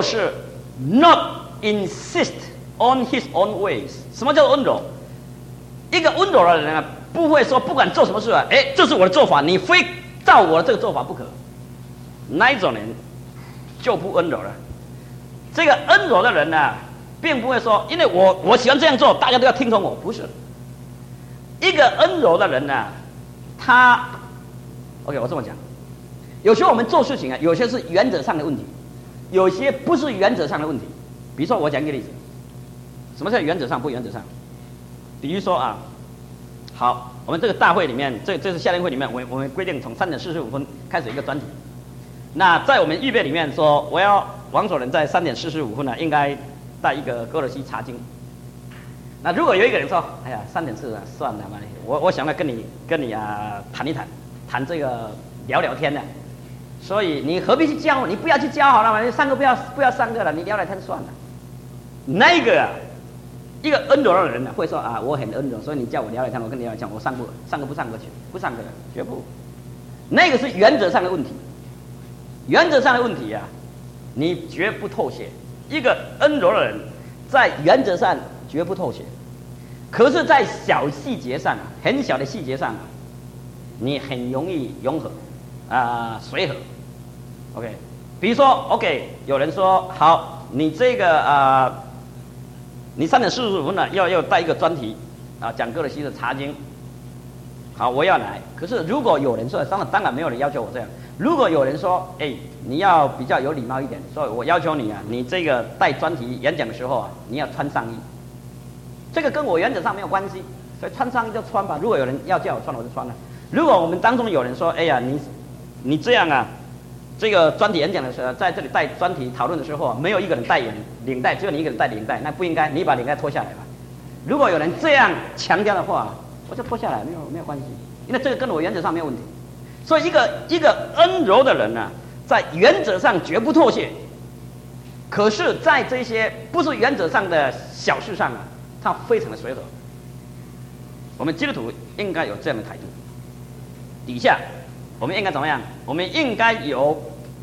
not insist on his own ways。什么叫做温柔？一个温柔的人啊，不会说不管做什么事啊，哎，这是我的做法，你非照我的这个做法不可。那一种人就不温柔了。这个温柔的人呢，并不会说，因为我喜欢这样做，大家都要听从我，不是。一个温柔的人呢，他 ，OK， 我这么讲，有时候我们做事情啊，有些是原则上的问题。有些不是原则上的问题，比如说我讲一个例子，什么叫原则上不原则上？比如说啊，好，我们这个大会里面，这是夏令会里面，我们规定从3点45分开始一个专题。那在我们预备里面说，我要王守仁在3点45分呢，应该带一个歌罗西查经。那如果有一个人说，哎呀，3点40算了嘛，我想要跟你啊谈一谈，谈这个聊聊天的。所以你何必去教？你不要去教好了嘛，你上课不要上课了，你聊聊天算了。那个啊，一个温柔的人呢，会说啊，我很温柔，所以你叫我聊聊天，我跟你聊聊天，我上课不上课去？不上课的，绝不。那个是原则上的问题，原则上的问题啊，你绝不妥协。一个温柔的人，在原则上绝不妥协，可是，在小细节上，很小的细节上，你很容易融合。随和 ，OK， 比如说 ，OK， 有人说好，你这个你3点45分呢，要带一个专题讲歌罗西的查经，好，我要来。可是如果有人说，当然没有人要求我这样。如果有人说，哎，你要比较有礼貌一点，所以我要求你啊，你这个带专题演讲的时候啊，你要穿上衣。这个跟我原则上没有关系，所以穿上衣就穿吧。如果有人要叫我穿，我就穿了。如果我们当中有人说，哎呀，你这样啊，这个专题演讲的时候，在这里带专题讨论的时候，没有一个人带领带，只有你一个人带领带，那不应该，你把领带脱下来吧。如果有人这样强调的话，我就脱下来，没有关系，因为这个跟我原则上没有问题。所以一个温柔的人呢，在原则上绝不妥协，可是，在这些不是原则上的小事上啊，他非常的随和。我们基督徒应该有这样的态度。底下。我们应该怎么样？我们应该有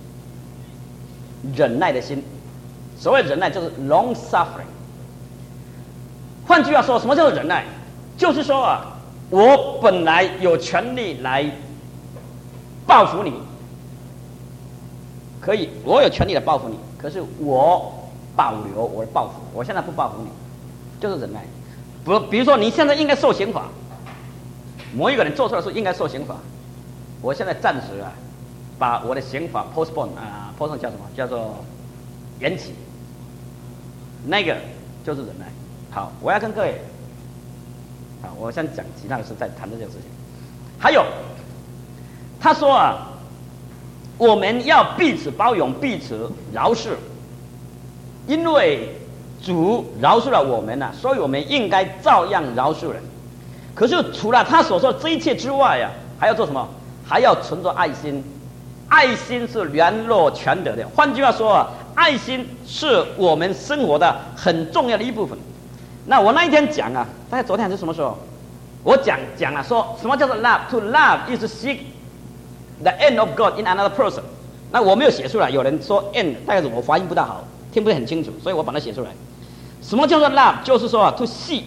忍耐的心。所谓忍耐，就是 long suffering。换句话说，什么叫做忍耐？就是说啊，我本来有权利来报复你，可以，我有权利来报复你，可是我保留我的报复，我现在不报复你，就是忍耐。比如说，你现在应该受刑罚，某一个人做错的事应该受刑罚。我现在暂时啊，把我的刑法 postpone postpone 叫什么？叫做延期。那个就是忍耐。好，我要跟各位，我先讲其他的事，再谈这件事情。 还有，他说啊，我们要彼此包容，彼此饶恕，因为主饶恕了我们啊，所以我们应该照样饶恕人。可是除了他所说的这一切之外啊，还要做什么？还要存着爱心。爱心是联络全德的。换句话说啊，爱心是我们生活的很重要的一部分。那我那一天讲啊，大概昨天还是什么时候？我讲了说什么叫做 love？ To love is to seek the end of God in another person。那我没有写出来，有人说 end， 大概是我发音不大好，听不是很清楚，所以我把它写出来。什么叫做 love？ 就是说啊 ，to seek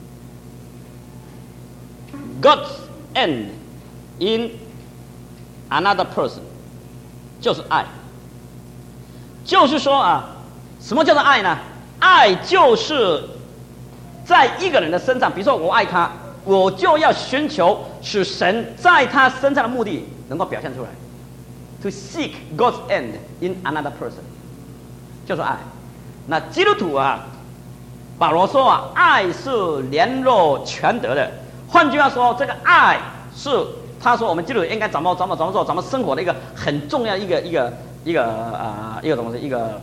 God's end in another person， 就是爱。就是说啊，什么叫做爱呢？爱就是在一个人的身上，比如说我爱他，我就要寻求使神在他身上的目的能够表现出来。To seek God's end in another person， 就是爱。那基督徒啊，保罗说啊，爱是联络全德的。换句话说，这个爱是他说我们基督徒应该怎么生活的一个很重要的一个东西，一个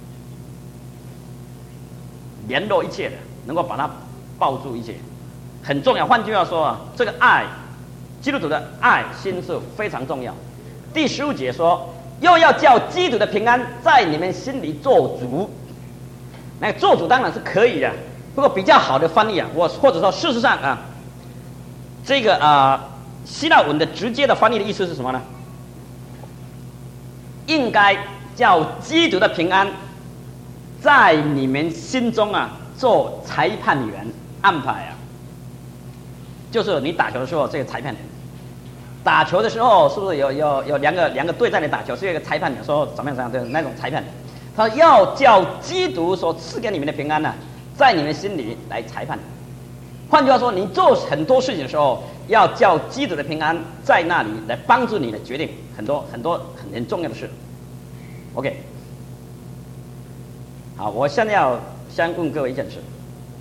联络一切的，能够把它抱住一切，很重要。换句话说啊，这个爱，基督徒的爱心是非常重要。第15节说，又要叫基督的平安在你们心里做主。那个做主当然是可以的，不过比较好的翻译啊，或者说事实上啊，这个希腊文的直接的翻译的意思是什么呢？应该叫基督的平安在你们心中啊做裁判员安排啊，就是你打球的时候，这个裁判员打球的时候是不是有两个队在那里打球，是有一个裁判员说怎么样的那种裁判员，他要叫基督所赐给你们的平安呢，在你们心里来裁判。换句话说，你做很多事情的时候，要叫基督的平安在那里来帮助你的决定很多很重要的事。OK， 好，我现在要先问各位一件事。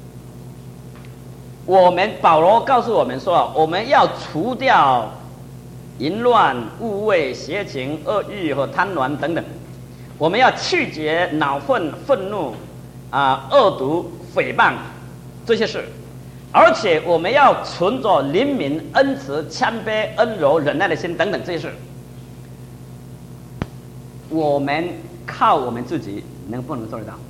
保罗告诉我们说，我们要除掉淫乱、污秽、邪情、恶欲和贪婪等等，我们要去绝恼愤、愤怒、恶毒、诽谤这些事，而且我们要存着怜悯、恩慈、谦卑、温柔、忍耐的心等等这些事。我们靠我们自己能不能做得到？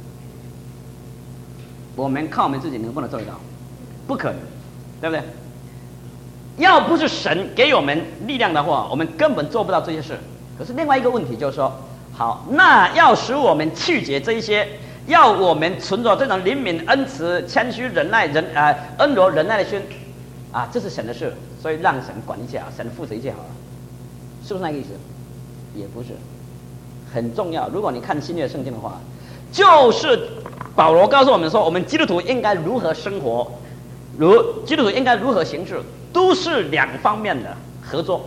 我们靠我们自己能不能做得到？不可能，对不对？要不是神给我们力量的话，我们根本做不到这些事。可是另外一个问题就是说，好，那要使我们去绝这一些，要我们存着这种怜悯、恩慈、谦虚、忍耐、温柔、忍耐的心啊，这是神的事，所以让神管一切好，神负责一切好了，是不是那个意思？也不是，很重要。如果你看新约圣经的话，就是保罗告诉我们说，我们基督徒应该如何生活，基督徒应该如何行事，都是两方面的合作。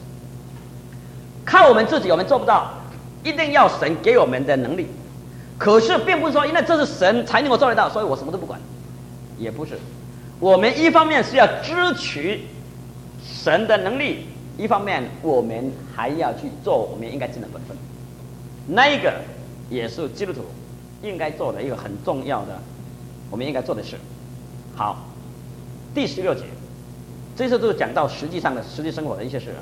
靠我们自己我们做不到，一定要神给我们的能力。可是并不是说因为这是神才能够做得到，所以我什么都不管，也不是。我们一方面是要支取神的能力，一方面我们还要去做我们应该尽的本分。那一个也是基督徒应该做的一个很重要的，我们应该做的事。好，第16节，这次就是讲到实际生活的一些事啊。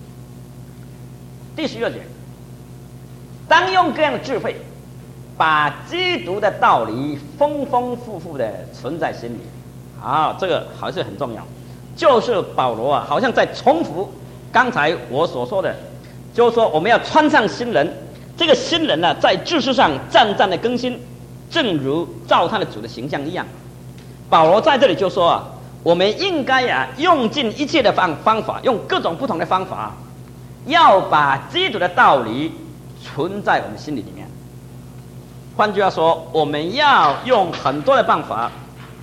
第16节，当用各样的智慧，把基督的道理丰丰富富的存在心里。好，这个还是很重要。就是保罗啊，好像在重复刚才我所说的，就是说我们要穿上新人。这个新人呢，在知识上渐渐的更新，正如照他的主的形象一样。保罗在这里就说啊，我们应该用尽一切的方法，用各种不同的方法，要把基督的道理存在我们心里面。换句话说，我们要用很多的办法，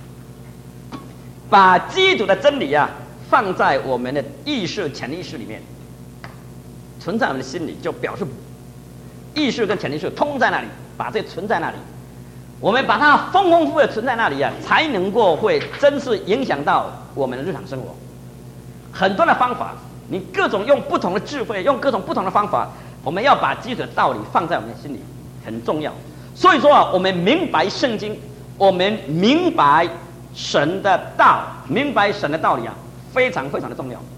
把基督的真理放在我们的意识、潜意识里面，存在我们的心里，就表示意识跟潜意识通在那里，把这存在那里，我们把它丰丰富富的存在那里才能够会真是影响到我们的日常生活。很多的方法你各种用不同的智慧，用各种不同的方法，我们要把基督的道理放在我们的心里，很重要。所以说啊，我们明白圣经，我们明白神的道，明白神的道理啊，非常非常的重要。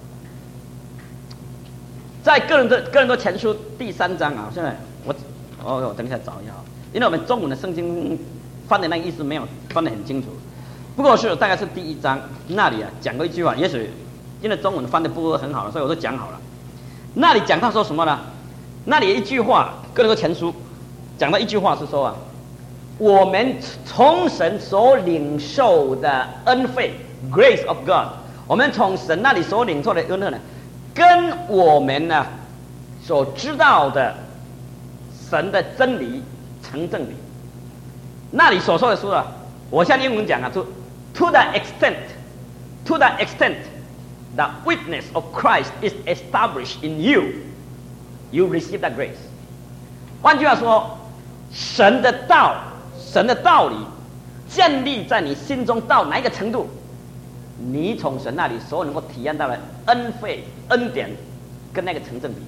在哥林多前书第3章啊，现在我等一下找一下，因为我们中文的圣经翻的那个意思没有翻得很清楚，不过大概是第1章那里啊讲过一句话，也许因为中文翻的不是很好了，所以我都讲好了。那里讲到说什么呢？那里有一句话，哥林多前书讲到一句话是说啊，我们从神所领受的恩惠 （grace of God）， 我们从神那里所领受的恩惠呢，跟我们呢所知道的神的真理成正比。那里所说的是啊，我像英文讲啊 ，to the extent the witness of Christ is established in you, you receive that grace。换句话说，神的道理建立在你心中到哪一个程度，你从神那里所能够体验到的恩惠、恩典，跟那个成正比。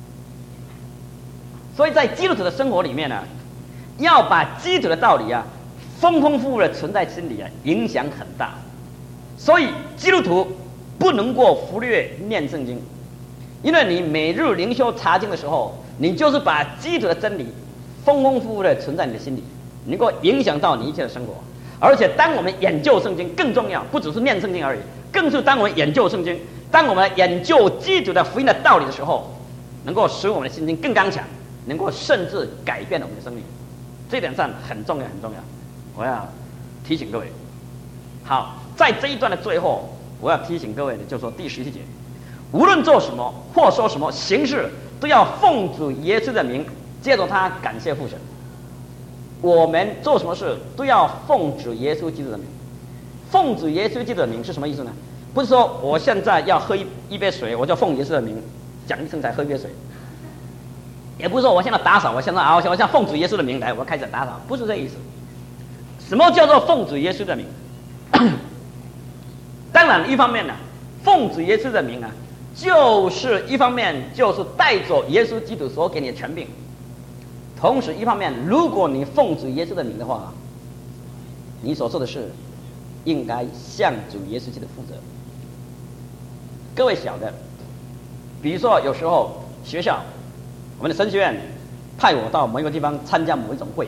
所以在基督徒的生活里面呢，要把基督的道理啊，丰丰富富的存在心里啊，影响很大。所以基督徒不能够忽略念圣经，因为你每日灵修查经的时候，你就是把基督的真理丰丰富富的存在你的心里，能够影响到你一切的生活。而且当我们研究圣经更重要，不只是念圣经而已，更是当我们研究圣经，当我们研究基督的福音的道理的时候，能够使我们的心灵更刚强，能够甚至改变我们的生命。这点上很重要，很重要。我要提醒各位。好，在这一段的最后，我要提醒各位的，就是说第17节，无论做什么或说什么行事，都要奉主耶稣的名，借着他感谢父神。我们做什么事都要奉主耶稣基督的名。奉主耶稣基督的名是什么意思呢？不是说我现在要喝一杯水，我就奉耶稣的名讲一声才喝一杯水。也不是说我现在打扫，我现在奉主耶稣的名来，我开始打扫，不是这意思。什么叫做奉主耶稣的名？当然，一方面呢，奉主耶稣的名啊，就是一方面就是带着耶稣基督所给你的权柄。同时，一方面，如果你奉主耶稣的名的话，你所做的事应该向主耶稣基督负责。各位晓得，比如说有时候学校，我们的神学院派我到某一个地方参加某一种会，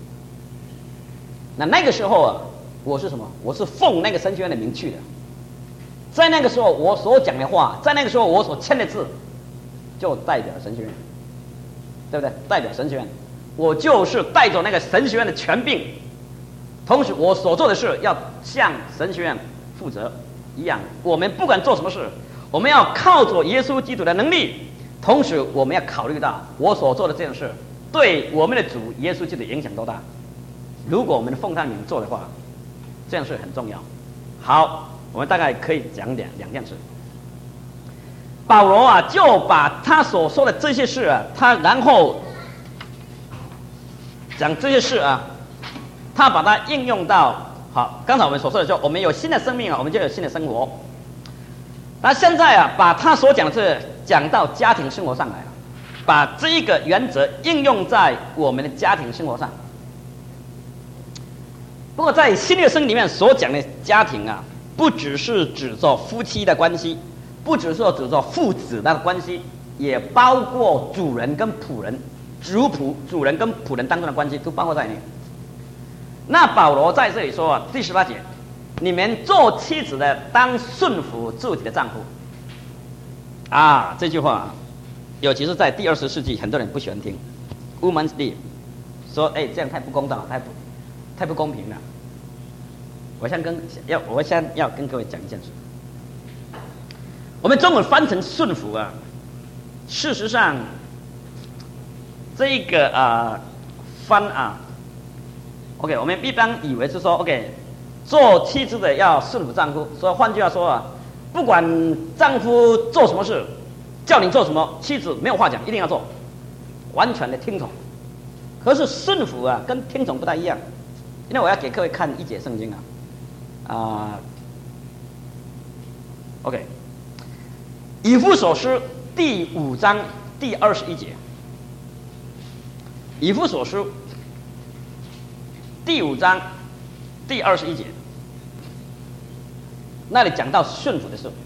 那个时候啊，我是什么？我是奉那个神学院的名去的。在那个时候，我所讲的话，在那个时候我所签的字，就代表神学院，对不对？代表神学院，我就是带着那个神学院的权柄，同时我所做的事要向神学院负责一样。我们不管做什么事，我们要靠着耶稣基督的能力，同时我们要考虑到我所做的这件事对我们的主耶稣基督的影响多大。如果我们奉他名做的话，这件事很重要。好，我们大概可以讲两件事。保罗啊，就把他所说的这些事啊，他然后讲这些事啊，他把它应用到好，刚才我们所说的，就我们有新的生命啊，我们就有新的生活。那现在啊，把他所讲的是讲到家庭生活上来了，把这一个原则应用在我们的家庭生活上。不过在新约圣经里面所讲的家庭啊，不只是指着夫妻的关系，不只是指着父子的关系，也包括主人跟仆人、主人跟仆人当中的关系都包括在内。那保罗在这里说啊，第18节，你们做妻子的当顺服自己的丈夫。啊，这句话，尤其是在第20世纪，很多人不喜欢听 ，Woman's Day， 说这样太不公道，太不公平了。我先要跟各位讲一件事。我们中文翻成顺服啊，事实上，这个翻啊 ，OK， 我们一般以为是说 OK， 做妻子的要顺服丈夫，所以换句话说啊，不管丈夫做什么事，叫你做什么，妻子没有话讲，一定要做，完全的听从。可是顺服啊，跟听从不太一样，因为我要给各位看一节圣经啊，OK。 以弗所书第5章第21节，以弗所书第5章第21节，那里讲到顺服的事，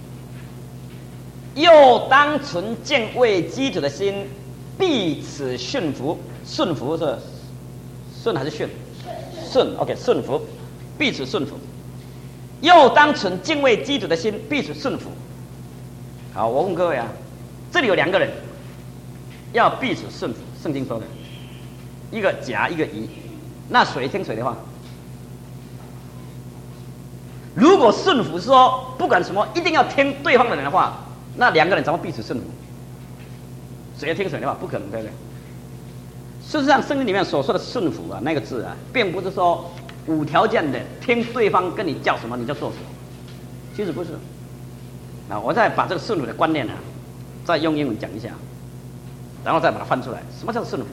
又当存敬畏基督的心，彼此顺服。顺服是顺还是顺？顺 ，OK， 顺服，彼此顺服。又当存敬畏基督的心，彼此顺服。好，我问各位啊，这里有2个人要彼此顺服，圣经说的，一个甲，一个乙，那谁听谁的话？如果顺服是说不管什么一定要听对方的人的话，那2个人怎么彼此顺服？谁听谁的话？不可能，对不对？事实上，圣经里面所说的顺服啊，那个字啊，并不是说无条件的听对方跟你叫什么你就做什么，其实不是。啊，我再把这个顺服的观念呢，再用英文讲一下，然后再把它翻出来。什么叫顺服？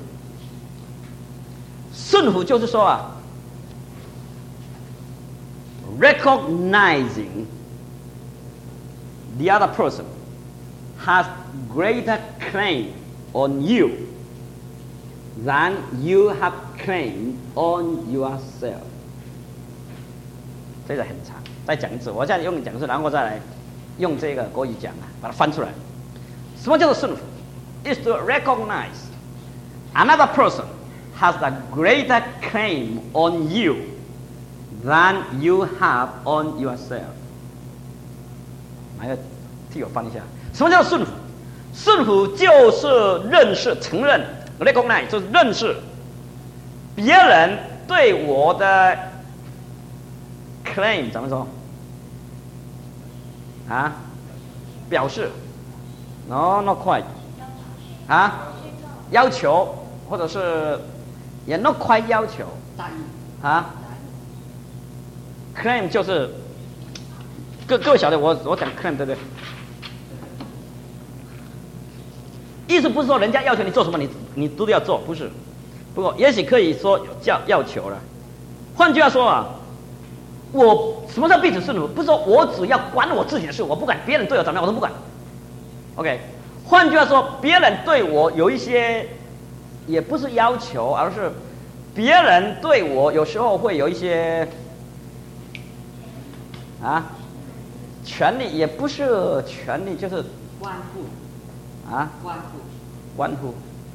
顺服就是说啊 ，recognizing the other person has greater claim on you than you have claim on yourself。这个很长，再讲一次。我现在用讲一次，然后再来用这个国语讲啊，把它翻出来。什么叫做顺服 ？Is to recognize another person has a greater claim on you than you have on yourself。来个替我翻一下，什么叫顺服？顺服就是认识、承认 ，recognize 就是认识别人对我的 claim 怎么说？啊，表示 ，no not quite， 啊，要求或者是也 not quite 要求，啊 ，claim 就是各位晓得我讲 claim 对不对？意思不是说人家要求你做什么你都要做，不是。不过也许可以说有要求了。换句话说啊，我什么叫彼此顺服？不是说我只要管我自己的事，我不管别人对我怎么样，我都不管。OK， 换句话说，别人对我有一些也不是要求，而是别人对我有时候会有一些啊权利，也不是权利，就是关乎啊关乎。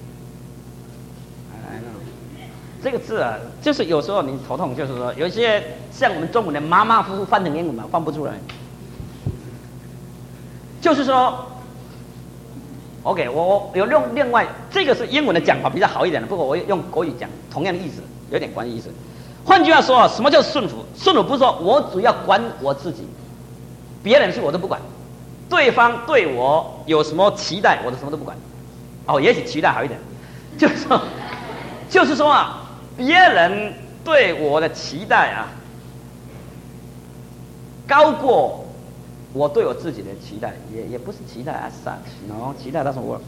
这个字啊，就是有时候你头痛，就是说有一些像我们中文的马马虎虎翻成英文嘛，翻不出来。就是说 ，OK， 我有用另外这个是英文的讲法比较好一点的，不过我用国语讲同样的意思，有点关系意思。换句话说啊，什么叫顺服？顺服不是说我主要管我自己，别人事我都不管，对方对我有什么期待，我都什么都不管。哦，也许期待好一点，就是说啊。别人对我的期待啊，高过我对我自己的期待，也不是期待 as such， 期待 doesn't work。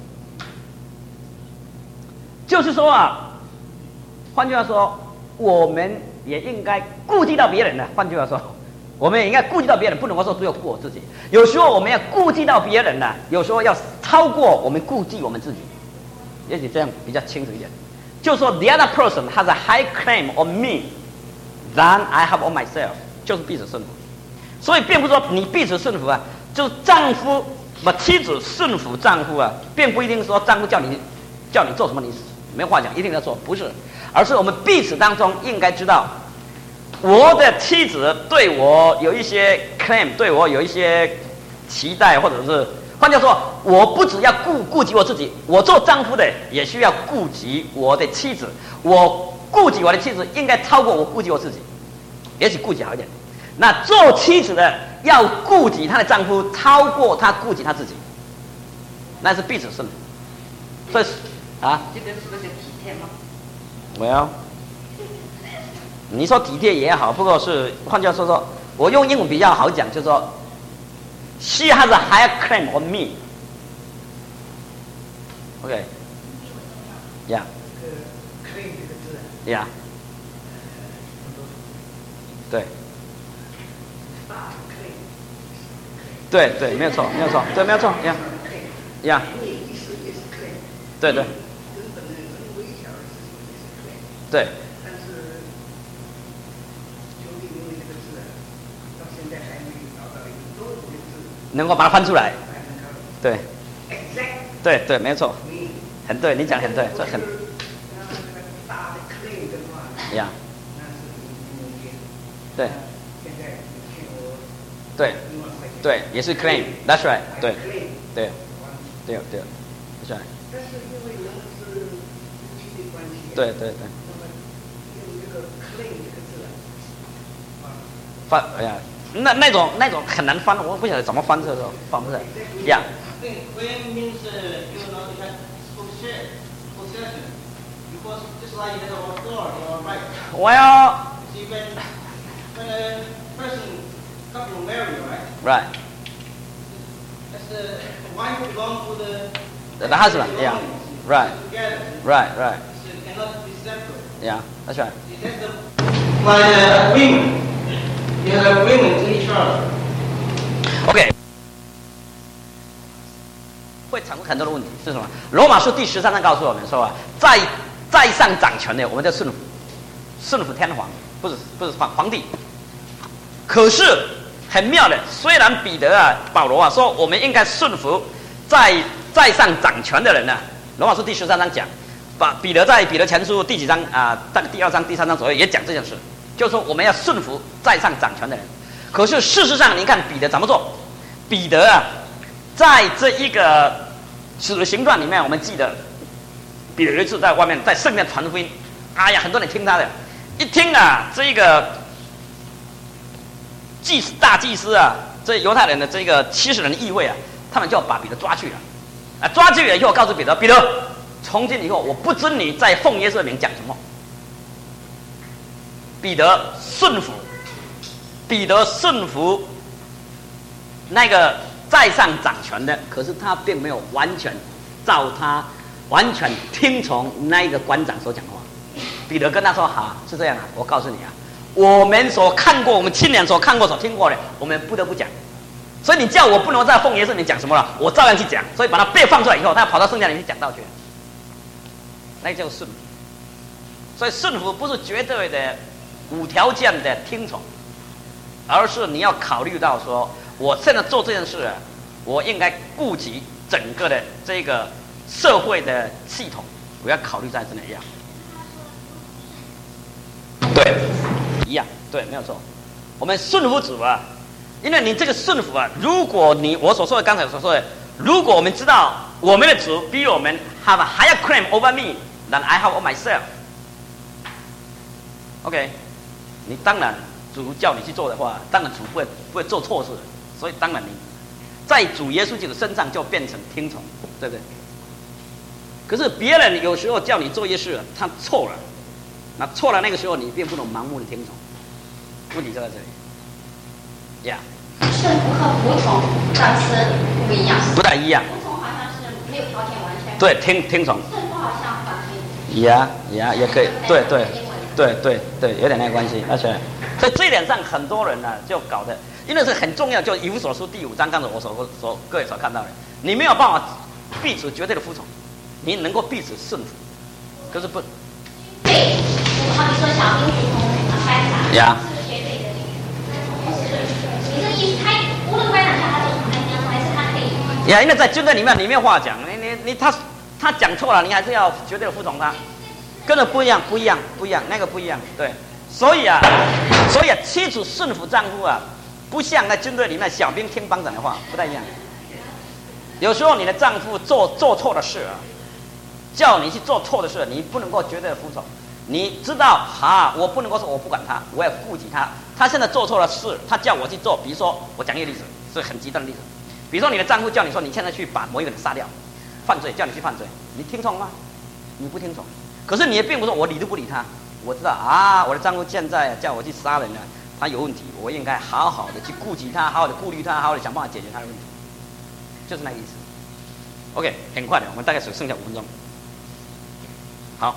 就是说啊，换句话说，我们也应该顾及到别人的。换句话说，我们也应该顾及到别人，不能够说只有顾我自己。有时候我们要顾及到别人的，有时候要超过我们顾及我们自己。也许这样比较清楚一点。就是说 ，the other person has a high claim on me than I have on myself， 就是彼此顺服。所以并不是说你彼此顺服啊，就是丈夫妻子顺服丈夫啊，并不一定说丈夫叫你做什么你没话讲，一定要做，不是，而是我们彼此当中应该知道，我的妻子对我有一些 claim， 对我有一些期待，或者是。换句话说，我不只要顾及我自己，我做丈夫的也需要顾及我的妻子。我顾及我的妻子，应该超过我顾及我自己，也许顾及好一点。那做妻子的要顾及她的丈夫，超过她顾及她自己，那是彼此顺服。所以啊， 这个是不是体贴吗？ 我要，你说体贴也好，不过是换句话说，我用英文比较好讲，就是说。She has a higher claim on me. Okay. Yeah. claim 这个字。 Yeah. 对。对，没有错，对，没有错，Yeah. 呀，对对，对。 但是兄弟因为这个字到现在还没有找到一个中国的字， 能够把它翻出来。对。对对，没错，很对，你讲很对，这很。 大的 claim 的话， 呀。 那是对。 现在欠我。 对。对，也是 claim，that's right， 对。对。对对 ，that's right。 但是因为呢是夫妻的关系。 对对对。 那么用这个 claim 这个字翻，哎呀，那种很难翻，我不晓得怎么翻这个，翻不出来。呀。 Claim means that possession, because just like you have authority or right. Well. See, when a person couple marry, right? Right. As the wife belongs to the husband, yeah. Right. Together. Right. So it cannot be separate. Yeah, that's right. See, that's like agreement. You have agreement to each other. OK。会产生很多的问题是什么？罗马书第13章告诉我们说啊，在上掌权的，我们叫顺服天皇，不是皇帝。可是很妙的，虽然彼得啊、保罗啊说我们应该顺服在上掌权的人呢，罗马书第13章讲，彼得在彼得前书第几章啊？大概第2章、第3章左右也讲这件事，就是说我们要顺服在上掌权的人。可是事实上，你看彼得怎么做？彼得啊。在这一个使徒行传里面，我们记得彼得有一次在外面在圣殿传福音，哎呀，很多人听他的，一听啊，这一个大祭司啊，这犹太人的这个70人的议会啊，他们就要把彼得抓去了，啊，抓去了以后告诉彼得，彼得，从今以后我不准你再奉耶稣的名讲什么。彼得顺服那个。在上掌权的，可是他并没有完全听从那一个官长所讲的话。彼得跟他说：“好，是这样啊，我告诉你啊，我们所看过，我们亲眼所看过、所听过的，我们不得不讲。所以你叫我不能再奉耶稣名讲什么了，我照样去讲。所以把他被放出来以后，他跑到圣殿里面去讲道去了。那叫顺服。所以顺服不是绝对的无条件的听从，而是你要考虑到说。”我现在做这件事，我应该顾及整个的这个社会的系统，我要考虑在这哪样？对，一样，对，没有错。我们顺服主啊，因为你这个顺服啊，如果我所说的刚才所说的，如果我们知道我们的主比我们 have a higher claim over me than I have on myself，OK， 你当然主叫你去做的话，当然主不会做错事。所以当然你在主耶稣基督身上就变成听从，对不对？可是别人有时候叫你做一些事，他错了，那错了那个时候你并不能盲目的听从，问题就在这里。呀、 顺服和服从这词不一样。 不太一样。 服从好像是没有条件完全。 对，听从。 顺服好像反推。 也可以，对，有点那个关系，而且在这一点上很多人呢就搞得。因为这很重要，就是以弗所书第5章，刚才我各位所看到的，你没有办法彼此绝对的服从，你能够彼此顺服，可是不。 对，好比说小兵服从班长， 呀， 是绝对的。你这个意思，他无论班长叫他做什么，还是他可以。 呀，因为在军队里面，你没有话讲，他讲错了，你还是要绝对的服从他，跟着不一样，那个不一样，对，所以妻子顺服丈夫啊。不像在军队里面小兵听班长的话，不太一样。有时候你的丈夫做错的事啊，叫你去做错的事，你不能够绝对的服从。你知道我不能够说我不管他，我要顾及他。他现在做错了事，他叫我去做，比如说我讲一个例子，是很极端的例子。比如说你的丈夫叫你说你现在去把某一个人杀掉，犯罪，叫你去犯罪，你听从吗？你不听从。可是你也并不是说我理都不理他，我知道我的丈夫现在叫我去杀人了。他有问题，我应该好好的去顾及他，好好的顾虑他，好好的想办法解决他的问题，就是那个意思。OK， 很快的，我们大概只剩下5分钟。好，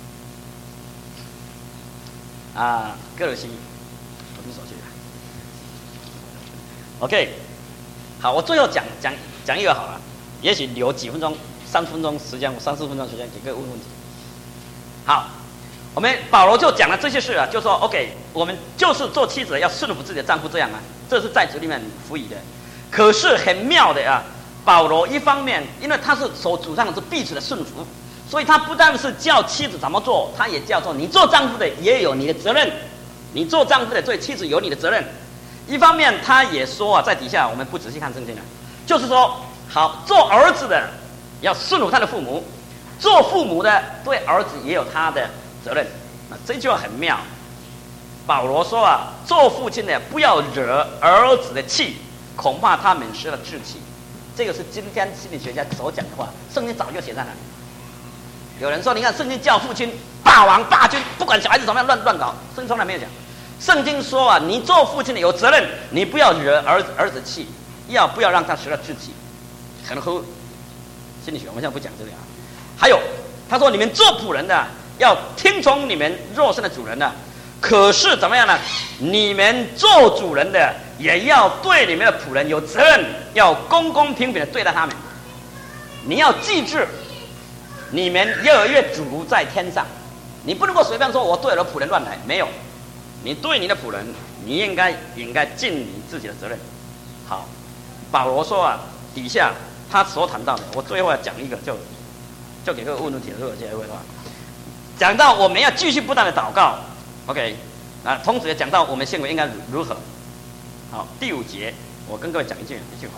哥罗西，我们手去。OK， 好，我最后讲一个好了。 也许留几分钟、3分钟时间，3、4分钟时间给各位问问题。好，我们保罗就讲了这些事啊，就说 OK， 我们就是做妻子要顺服自己的丈夫这样啊，这是在主里面辅以的。可是很妙的啊，保罗一方面，因为他是所主张的是彼此的顺服，所以他不但是叫妻子怎么做，他也叫做你做丈夫的也有你的责任，你做丈夫的对妻子有你的责任。一方面他也说啊，在底下我们不仔细看圣经啊，就是说，好，做儿子的要顺服他的父母，做父母的对儿子也有他的责任。那这句话很妙。保罗说啊，做父亲的不要惹儿子的气，恐怕他们失了志气。这个是今天心理学家所讲的话，圣经早就写在那里。有人说，你看圣经叫父亲霸王霸君，不管小孩子怎么样乱搞，圣经从来没有讲。圣经说啊，你做父亲的有责任，你不要惹儿子气，不要让他失了志气。很合心理学，我们现在不讲这个啊。还有，他说你们做仆人的要听从你们肉身的主人的，可是怎么样呢？你们做主人的也要对你们的仆人有责任，要公公平平的对待他们。你要记住，你们要有一位主在天上，你不能够随便说我对我的仆人乱来，没有。你对你的仆人，你应该尽你自己的责任。好，保罗说啊，底下他所谈到的，我最后要讲一个，就给各位问问题，如果这些问的话，讲到我们要继续不断的祷告 ，OK， 同时也讲到我们行为应该如何。好，第5节，我跟各位讲一句话，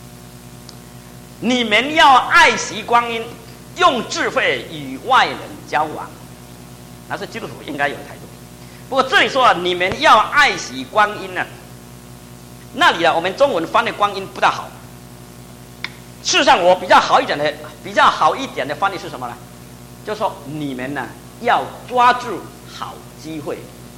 你们要爱惜光阴，用智慧与外人交往，那是基督徒应该有的态度。不过这里说啊，你们要爱惜光阴呢，那里啊，我们中文翻的光阴不大好。事实上，我比较好一点的翻译是什么呢？就说你们呢要抓住好机会，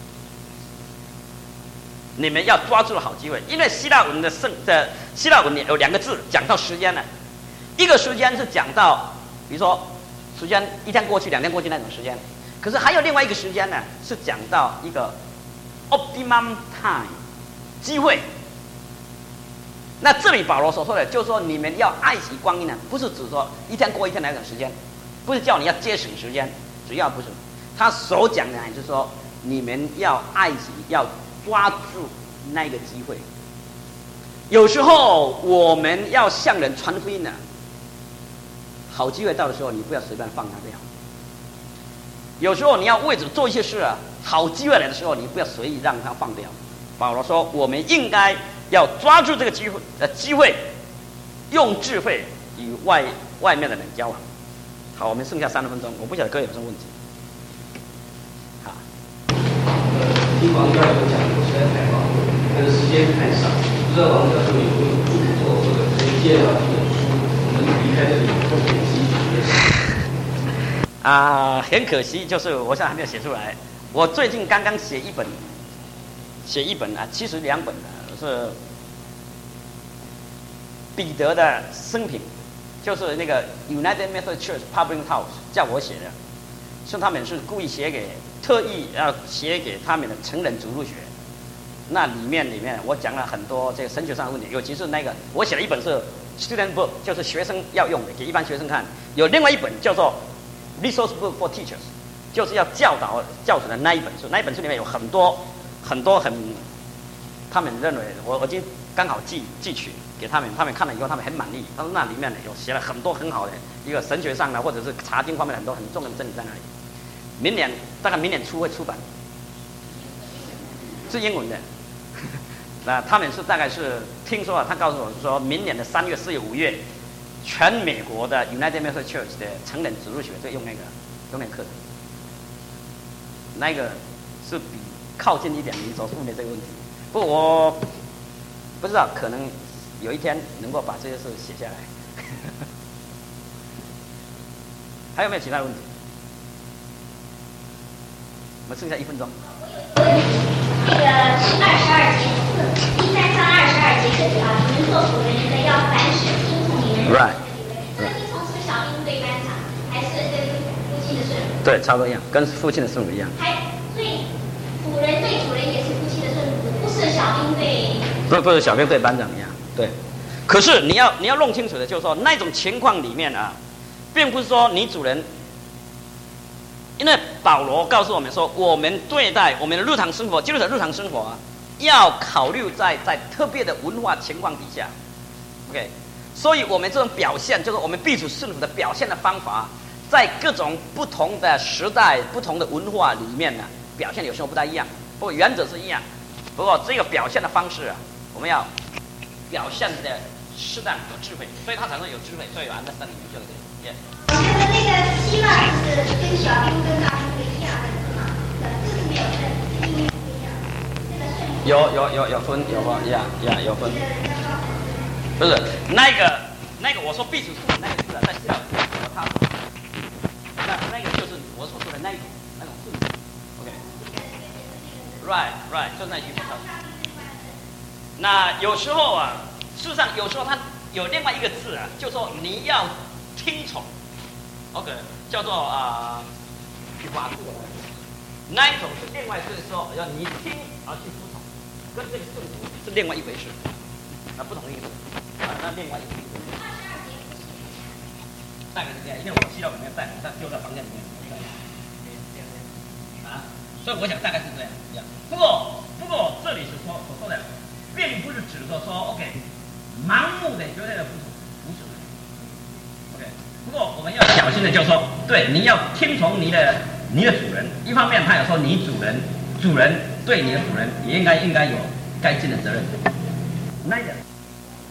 你们要抓住好机会，因为希腊文有2个字讲到时间呢，一个时间是讲到，比如说时间1天过去、2天过去那种时间。可是还有另外一个时间呢，是讲到一个 optimum time 机会。那这里保罗所说的，就是说你们要爱惜光阴呢，不是指说1天过1天那种时间，不是叫你要节省时间，主要不是。他所讲的就是说，你们要爱惜，要抓住那个机会。有时候我们要向人传福音呢，好机会到的时候，你不要随便放它掉。有时候你要为主做一些事啊，好机会来的时候，你不要随意让它放掉。保罗说，我们应该要抓住这个机会，用智慧与外面的人交往。好，我们剩下30分钟，我不晓得各位有什么问题。好， 听王教授讲，我实在太棒了，但是时间太少，不知道王教授有没有著作或者推荐啊这本书，我们离开这里都可以自己学。 很可惜，就是我现在还没有写出来。我最近刚刚写一本啊，其实2本的是彼得的生平，就是那个 United Methodist Church Public House 叫我写的，是他们是故意特意要写给他们的成人主入学。那里面我讲了很多这个神学上的问题，尤其是那个我写了一本是 Student Book， 就是学生要用的，给一般学生看。有另外一本叫做Resource Book for Teachers， 就是要教准的那一本书。那一本书里面有很多他们认为我已经刚好寄取给他们看了以后，他们很满意。他说那里面呢有写了很多很好的一个神学上的或者是查经方面的很多很重要的真理在那里。大概明年初会出版，是英文的。那他们大概是听说他告诉我说，明年的3月、4月、5月。全美国的 United Methodist Church 的成人主入学就用那个课程，那个是比靠近一点你所问的这个问题。不过我不知道，可能有一天能够把这些事写下来。还有没有其他的问题？我们剩下1分钟。 这个是22节，13章22节这里啊，你们做仆人的要凡事听从你们的 Right。 这听从是小兵对班长，还是跟父亲的顺服？ 对，差不多一样，跟父亲的顺服一样。 对，仆人对主人也是父亲的顺服，不是小兵对。 不是小兵对班长一样，对。 可是你要弄清楚的，就是说那种情况里面啊，并不是说你主人，因为保罗告诉我们说，我们对待我们的日常生活，基督徒的日常生活啊，要考虑在特别的文化情况底下 ，OK， 所以我们这种表现，就是我们必属顺服的表现的方法，在各种不同的时代、不同的文化里面呢，表现有时候不太一样，不过原则是一样。不过这个表现的方式啊，我们要表现的适当有智慧，所以他才能有智慧，所以安在山里面就是这样。 我觉得那个希腊就是跟小兵跟大兵一样的字嘛，这是没有分，音乐不一样。这个顺序有分有分，不是那个我说必须是那个字啊，在希腊有他，那个就是我所说的那种顺序 ，OK，right， 就那句话。那有时候啊，事实上有时候它有另外一个字啊，就说你要听从 ，OK， 叫做法治的那一种是另外就是说要你听而去服从，跟这个顺服是另外一回事，不同意思那另外一回事。大概是这样，因为我希腊我没有带，他丢在房间里面。所以我想大概是这样。不过这里是所说的，并不是指着说 OK， 盲目的绝对的服从，不是。OK， 不过我们要小心的，就是说，对，你要听从你的主人。一方面，他有说你主人对你的主人也应该有该尽的责任。那个。